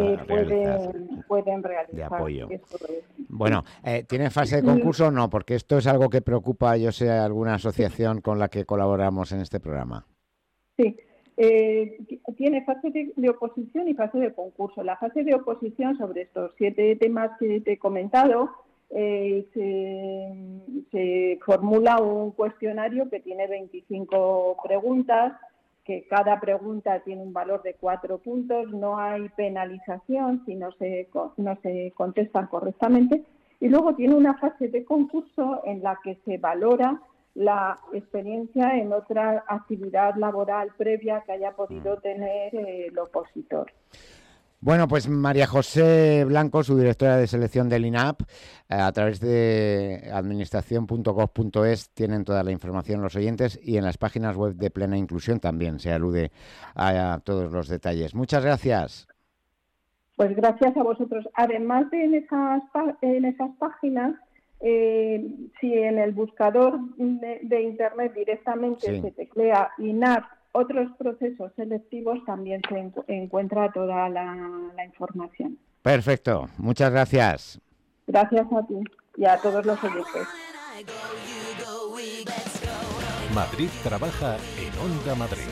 pueden realizar. De apoyo. Bueno, ¿tiene fase de concurso o no? Porque esto es algo que preocupa, yo sé, a alguna asociación con la que colaboramos en este programa. Sí. Tiene fase de oposición y fase de concurso. La fase de oposición sobre estos 7 temas que te he comentado, se formula un cuestionario que tiene 25 preguntas, que cada pregunta tiene un valor de 4 puntos, no hay penalización si no se contestan correctamente, y luego tiene una fase de concurso en la que se valora la experiencia en otra actividad laboral previa que haya podido tener el opositor. Bueno, pues María José Blanco, su directora de selección del INAP, a través de administración.gov.es tienen toda la información los oyentes y en las páginas web de Plena Inclusión también se alude a todos los detalles. Muchas gracias. Pues gracias a vosotros. Además de en esas páginas, si en el buscador de Internet directamente se teclea INAP, otros procesos selectivos, también se encuentra toda la información. Perfecto, muchas gracias. Gracias a ti y a todos los oyentes. Madrid trabaja en Onda Madrid.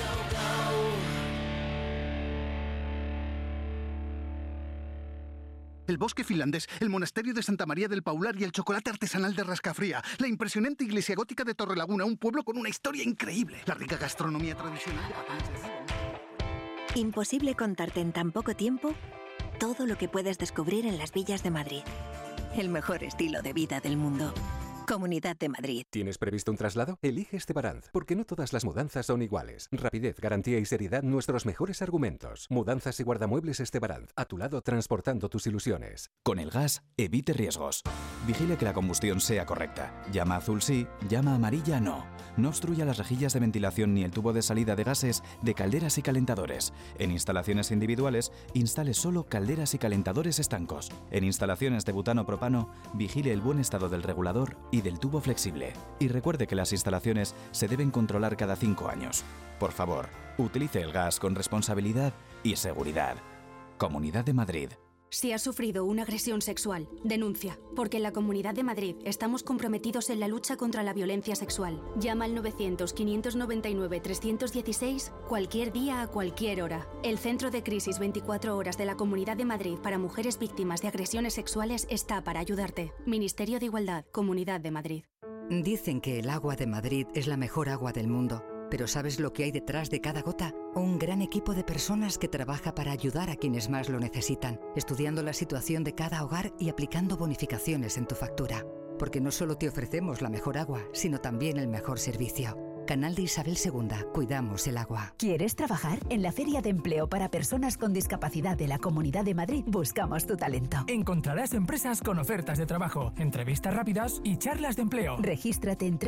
El bosque finlandés, el monasterio de Santa María del Paular y el chocolate artesanal de Rascafría. La impresionante iglesia gótica de Torrelaguna, un pueblo con una historia increíble. La rica gastronomía tradicional de patanes de río. Imposible contarte en tan poco tiempo todo lo que puedes descubrir en las villas de Madrid. El mejor estilo de vida del mundo. Comunidad de Madrid. ¿Tienes previsto un traslado? Elige Estebaranz, porque no todas las mudanzas son iguales. Rapidez, garantía y seriedad, nuestros mejores argumentos. Mudanzas y guardamuebles Estebaranz, a tu lado transportando tus ilusiones. Con el gas, evite riesgos. Vigile que la combustión sea correcta. Llama azul sí, llama amarilla no. No obstruya las rejillas de ventilación ni el tubo de salida de gases de calderas y calentadores. En instalaciones individuales, instale solo calderas y calentadores estancos. En instalaciones de butano-propano, vigile el buen estado del regulador y del tubo flexible. Y recuerde que las instalaciones se deben controlar cada 5 años. Por favor, utilice el gas con responsabilidad y seguridad. Comunidad de Madrid. Si has sufrido una agresión sexual, denuncia, porque en la Comunidad de Madrid estamos comprometidos en la lucha contra la violencia sexual. Llama al 900-599-316 cualquier día a cualquier hora. El Centro de Crisis 24 Horas de la Comunidad de Madrid para mujeres víctimas de agresiones sexuales está para ayudarte. Ministerio de Igualdad, Comunidad de Madrid. Dicen que el agua de Madrid es la mejor agua del mundo. Pero ¿sabes lo que hay detrás de cada gota? Un gran equipo de personas que trabaja para ayudar a quienes más lo necesitan, estudiando la situación de cada hogar y aplicando bonificaciones en tu factura. Porque no solo te ofrecemos la mejor agua, sino también el mejor servicio. Canal de Isabel II. Cuidamos el agua. ¿Quieres trabajar? En la Feria de Empleo para Personas con Discapacidad de la Comunidad de Madrid buscamos tu talento. Encontrarás empresas con ofertas de trabajo, entrevistas rápidas y charlas de empleo. Regístrate en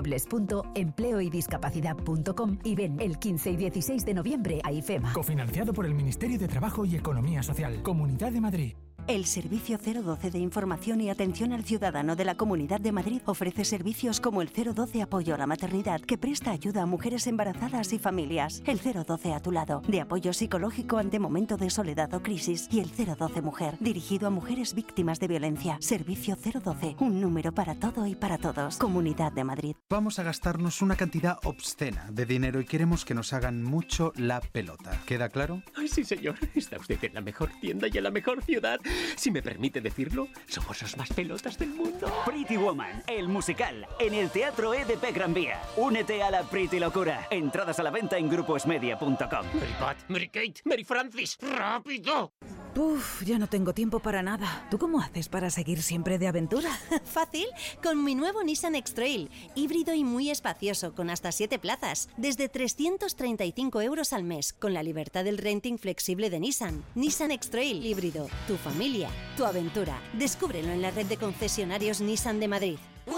www.empleoydiscapacidad.com y ven el 15 y 16 de noviembre a IFEMA. Cofinanciado por el Ministerio de Trabajo y Economía Social. Comunidad de Madrid. El Servicio 012 de Información y Atención al Ciudadano de la Comunidad de Madrid ofrece servicios como el 012 Apoyo a la Maternidad, que presta ayuda a mujeres embarazadas y familias, el 012 A tu lado, de apoyo psicológico ante momento de soledad o crisis, y el 012 Mujer, dirigido a mujeres víctimas de violencia. Servicio 012, un número para todo y para todos. Comunidad de Madrid. Vamos a gastarnos una cantidad obscena de dinero y queremos que nos hagan mucho la pelota. ¿Queda claro? Ay, sí, señor. Está usted en la mejor tienda y en la mejor ciudad. Si me permite decirlo, somos los más pelotas del mundo. Pretty Woman, el musical, en el Teatro EDP Gran Vía. Únete a la Pretty locura. Entradas a la venta en gruposmedia.com. Mary Pat, Mary Kate, Mary Francis, ¡rápido! Uf, ya no tengo tiempo para nada. ¿Tú cómo haces para seguir siempre de aventura? Fácil, con mi nuevo Nissan X-Trail, híbrido y muy espacioso, con hasta 7 plazas, desde 335 euros al mes, con la libertad del renting flexible de Nissan. Nissan X-Trail híbrido, tu familia, tu aventura. Descúbrelo en la red de concesionarios Nissan de Madrid.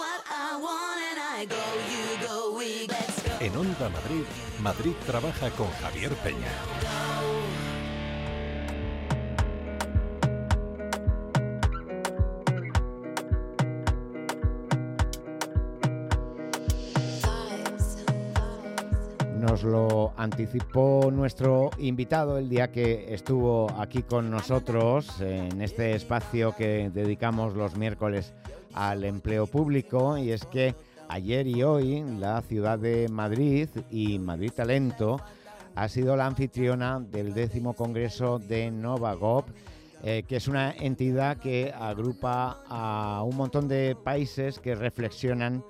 En Onda Madrid, Madrid trabaja con Javier Peña. Nos lo anticipó nuestro invitado el día que estuvo aquí con nosotros en este espacio que dedicamos los miércoles al empleo público, y es que ayer y hoy la ciudad de Madrid y Madrid Talento ha sido la anfitriona del 10º Congreso de Novagop, que es una entidad que agrupa a un montón de países que reflexionan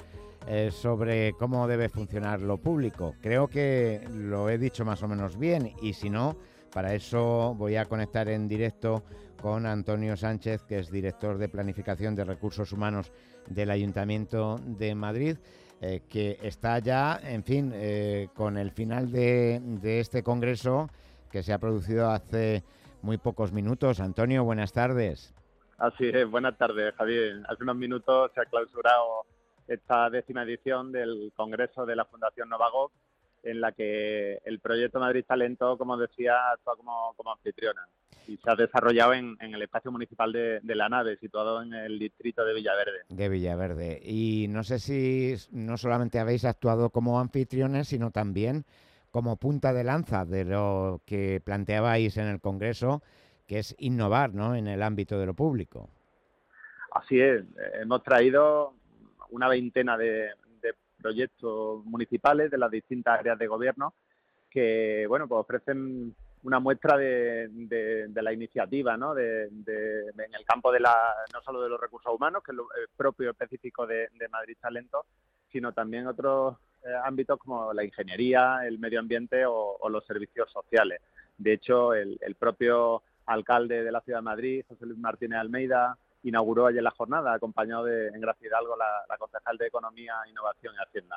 sobre cómo debe funcionar lo público. Creo que lo he dicho más o menos bien, y si no, para eso voy a conectar en directo con Antonio Sánchez, que es director de Planificación de Recursos Humanos del Ayuntamiento de Madrid, que está ya, en fin, con el final de este congreso que se ha producido hace muy pocos minutos. Antonio, buenas tardes. Así es, buenas tardes, Javier. Hace unos minutos se ha clausurado esta 10ª edición del Congreso de la Fundación Novagop, en la que el proyecto Madrid Talento, como decía, actúa como anfitriona, y se ha desarrollado en el espacio municipal de La Nave, situado en el distrito de Villaverde. Y no sé si no solamente habéis actuado como anfitriones, sino también como punta de lanza de lo que planteabais en el Congreso, que es innovar, ¿no?, en el ámbito de lo público. Así es, hemos traído una veintena de proyectos municipales de las distintas áreas de gobierno que, bueno, pues ofrecen una muestra de la iniciativa, ¿no?, en el campo de no solo de los recursos humanos, que es lo propio específico de Madrid Talento, sino también otros ámbitos como la ingeniería, el medio ambiente o los servicios sociales. De hecho, el propio alcalde de la Ciudad de Madrid, José Luis Martínez Almeida, inauguró ayer la jornada, acompañado en Gracia Hidalgo, la concejal de Economía, Innovación y Hacienda.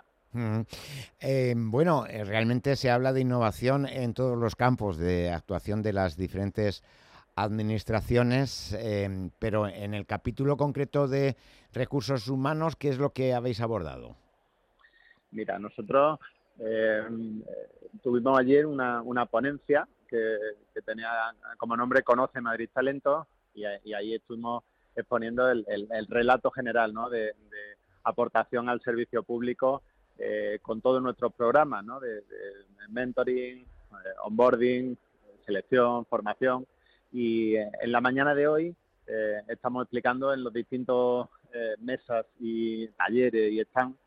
Bueno, realmente se habla de innovación en todos los campos de actuación de las diferentes administraciones, pero en el capítulo concreto de recursos humanos, ¿qué es lo que habéis abordado? Mira, nosotros tuvimos ayer una ponencia que tenía como nombre Conoce Madrid Talento, y ahí estuvimos exponiendo el relato general, ¿no?, de aportación al servicio público con todos nuestros programas, ¿no?, de mentoring, onboarding, selección, formación. Y en la mañana de hoy estamos explicando en los distintos mesas y talleres y stands,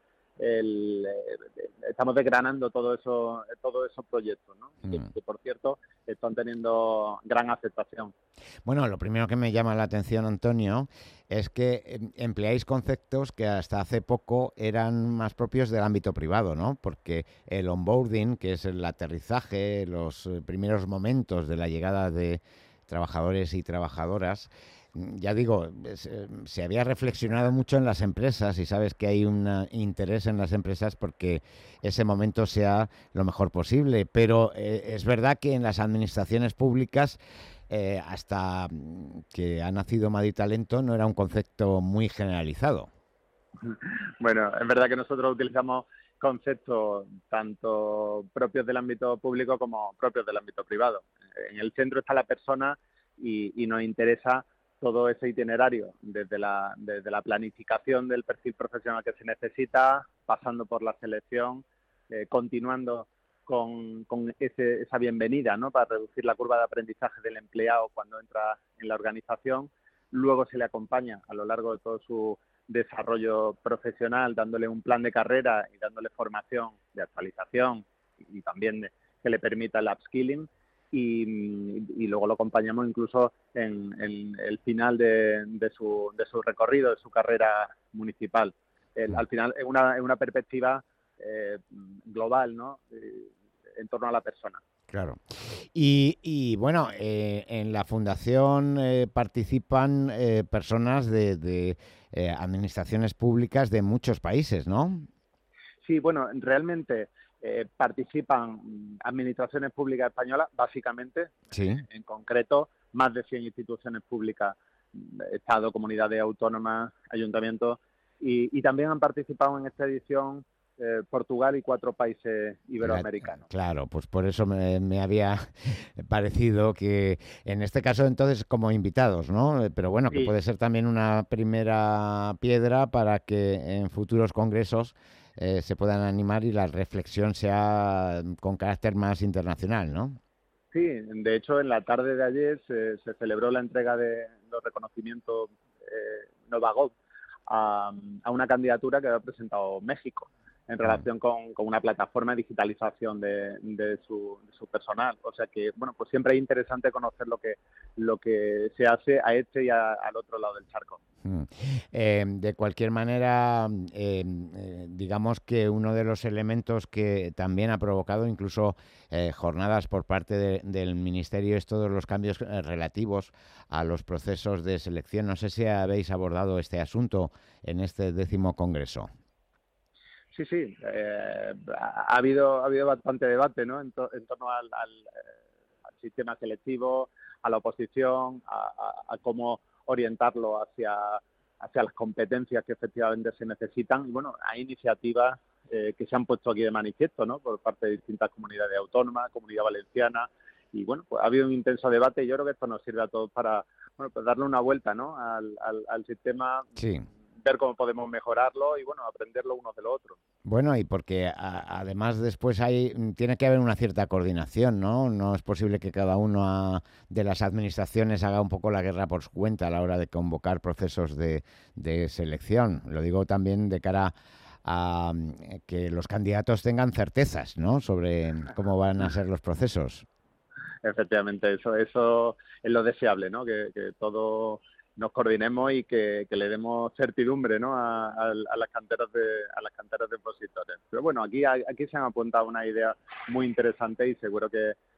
estamos desgranando todos esos proyectos, ¿no? Que por cierto están teniendo gran aceptación. Bueno, lo primero que me llama la atención, Antonio, es que empleáis conceptos que hasta hace poco eran más propios del ámbito privado, ¿no? Porque el onboarding, que es el aterrizaje, los primeros momentos de la llegada de trabajadores y trabajadoras, ya digo, se había reflexionado mucho en las empresas y sabes que hay un interés en las empresas porque ese momento sea lo mejor posible, pero es verdad que en las administraciones públicas, hasta que ha nacido Madrid Talento, no era un concepto muy generalizado. Bueno, es verdad que nosotros utilizamos conceptos tanto propios del ámbito público como propios del ámbito privado. En el centro está la persona y nos interesa todo ese itinerario, desde la planificación del perfil profesional que se necesita, pasando por la selección, continuando con esa bienvenida, ¿no?, para reducir la curva de aprendizaje del empleado cuando entra en la organización. Luego se le acompaña a lo largo de todo su desarrollo profesional, dándole un plan de carrera y dándole formación de actualización y también que le permita el upskilling. Y luego lo acompañamos incluso en el final de su recorrido, de su carrera municipal. Al final es una perspectiva global, ¿no?, en torno a la persona. Claro. Y bueno, en la fundación participan personas de administraciones públicas de muchos países, ¿no? Sí, bueno, realmente participan administraciones públicas españolas, básicamente. Sí. En concreto, más de 100 instituciones públicas, Estado, comunidades autónomas, ayuntamientos, y también han participado en esta edición Portugal y 4 países iberoamericanos. Claro, pues por eso me había parecido que en este caso entonces como invitados, ¿no? Pero bueno, que puede ser también una primera piedra para que en futuros congresos se puedan animar y la reflexión sea con carácter más internacional, ¿no? Sí, de hecho en la tarde de ayer se celebró la entrega de los reconocimientos Novagov a una candidatura que había presentado México en relación con una plataforma de digitalización de su personal. O sea que, bueno, pues siempre es interesante conocer lo que se hace a este y al otro lado del charco. De cualquier manera, digamos que uno de los elementos que también ha provocado incluso jornadas por parte del Ministerio es todos los cambios relativos a los procesos de selección. No sé si habéis abordado este asunto en este 10º Congreso. Sí. Ha habido bastante debate, ¿no?, en torno al sistema selectivo, a la oposición, a cómo orientarlo hacia las competencias que efectivamente se necesitan. Y bueno, hay iniciativas que se han puesto aquí de manifiesto, ¿no?, por parte de distintas comunidades autónomas, Comunidad Valenciana, y bueno, pues ha habido un intenso debate y yo creo que esto nos sirve a todos para, bueno, pues darle una vuelta, ¿no?, al sistema. Sí. Ver cómo podemos mejorarlo y, bueno, aprenderlo uno de lo otro. Bueno, y porque además después tiene que haber una cierta coordinación, ¿no? No es posible que cada una de las administraciones haga un poco la guerra por su cuenta a la hora de convocar procesos de selección. Lo digo también de cara a que los candidatos tengan certezas, ¿no?, sobre cómo van a ser los procesos. Efectivamente, eso es lo deseable, ¿no?, que todos nos coordinemos y que le demos certidumbre, ¿no?, a las canteras de opositores. Pero bueno, aquí se han apuntado una idea muy interesante y seguro que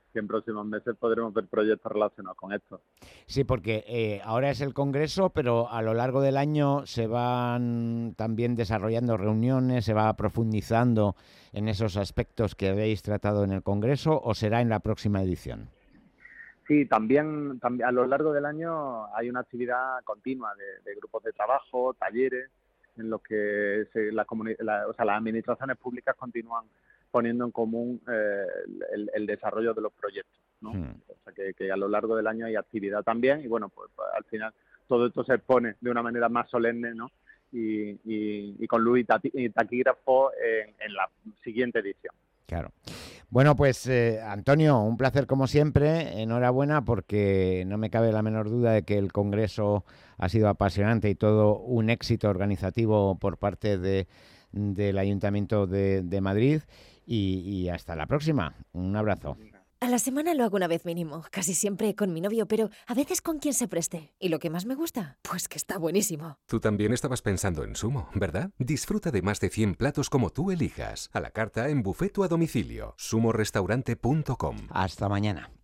en próximos meses podremos ver proyectos relacionados con esto. Sí, porque ahora es el Congreso, pero a lo largo del año se van también desarrollando reuniones, se va profundizando en esos aspectos que habéis tratado en el Congreso, ¿o será en la próxima edición? Sí, también a lo largo del año hay una actividad continua de grupos de trabajo, talleres, en los que las administraciones públicas continúan poniendo en común el desarrollo de los proyectos, ¿no? O sea que a lo largo del año hay actividad también y bueno, pues al final todo esto se expone de una manera más solemne, ¿no? Y con luz y taquígrafo en la siguiente edición. Claro. Bueno, pues Antonio, un placer como siempre, enhorabuena porque no me cabe la menor duda de que el Congreso ha sido apasionante y todo un éxito organizativo por parte del Ayuntamiento de Madrid y hasta la próxima. Un abrazo. A la semana lo hago una vez mínimo, casi siempre con mi novio, pero a veces con quien se preste. ¿Y lo que más me gusta? Pues que está buenísimo. Tú también estabas pensando en Sumo, ¿verdad? Disfruta de más de 100 platos como tú elijas. A la carta en buffet o a domicilio. sumorestaurante.com. Hasta mañana.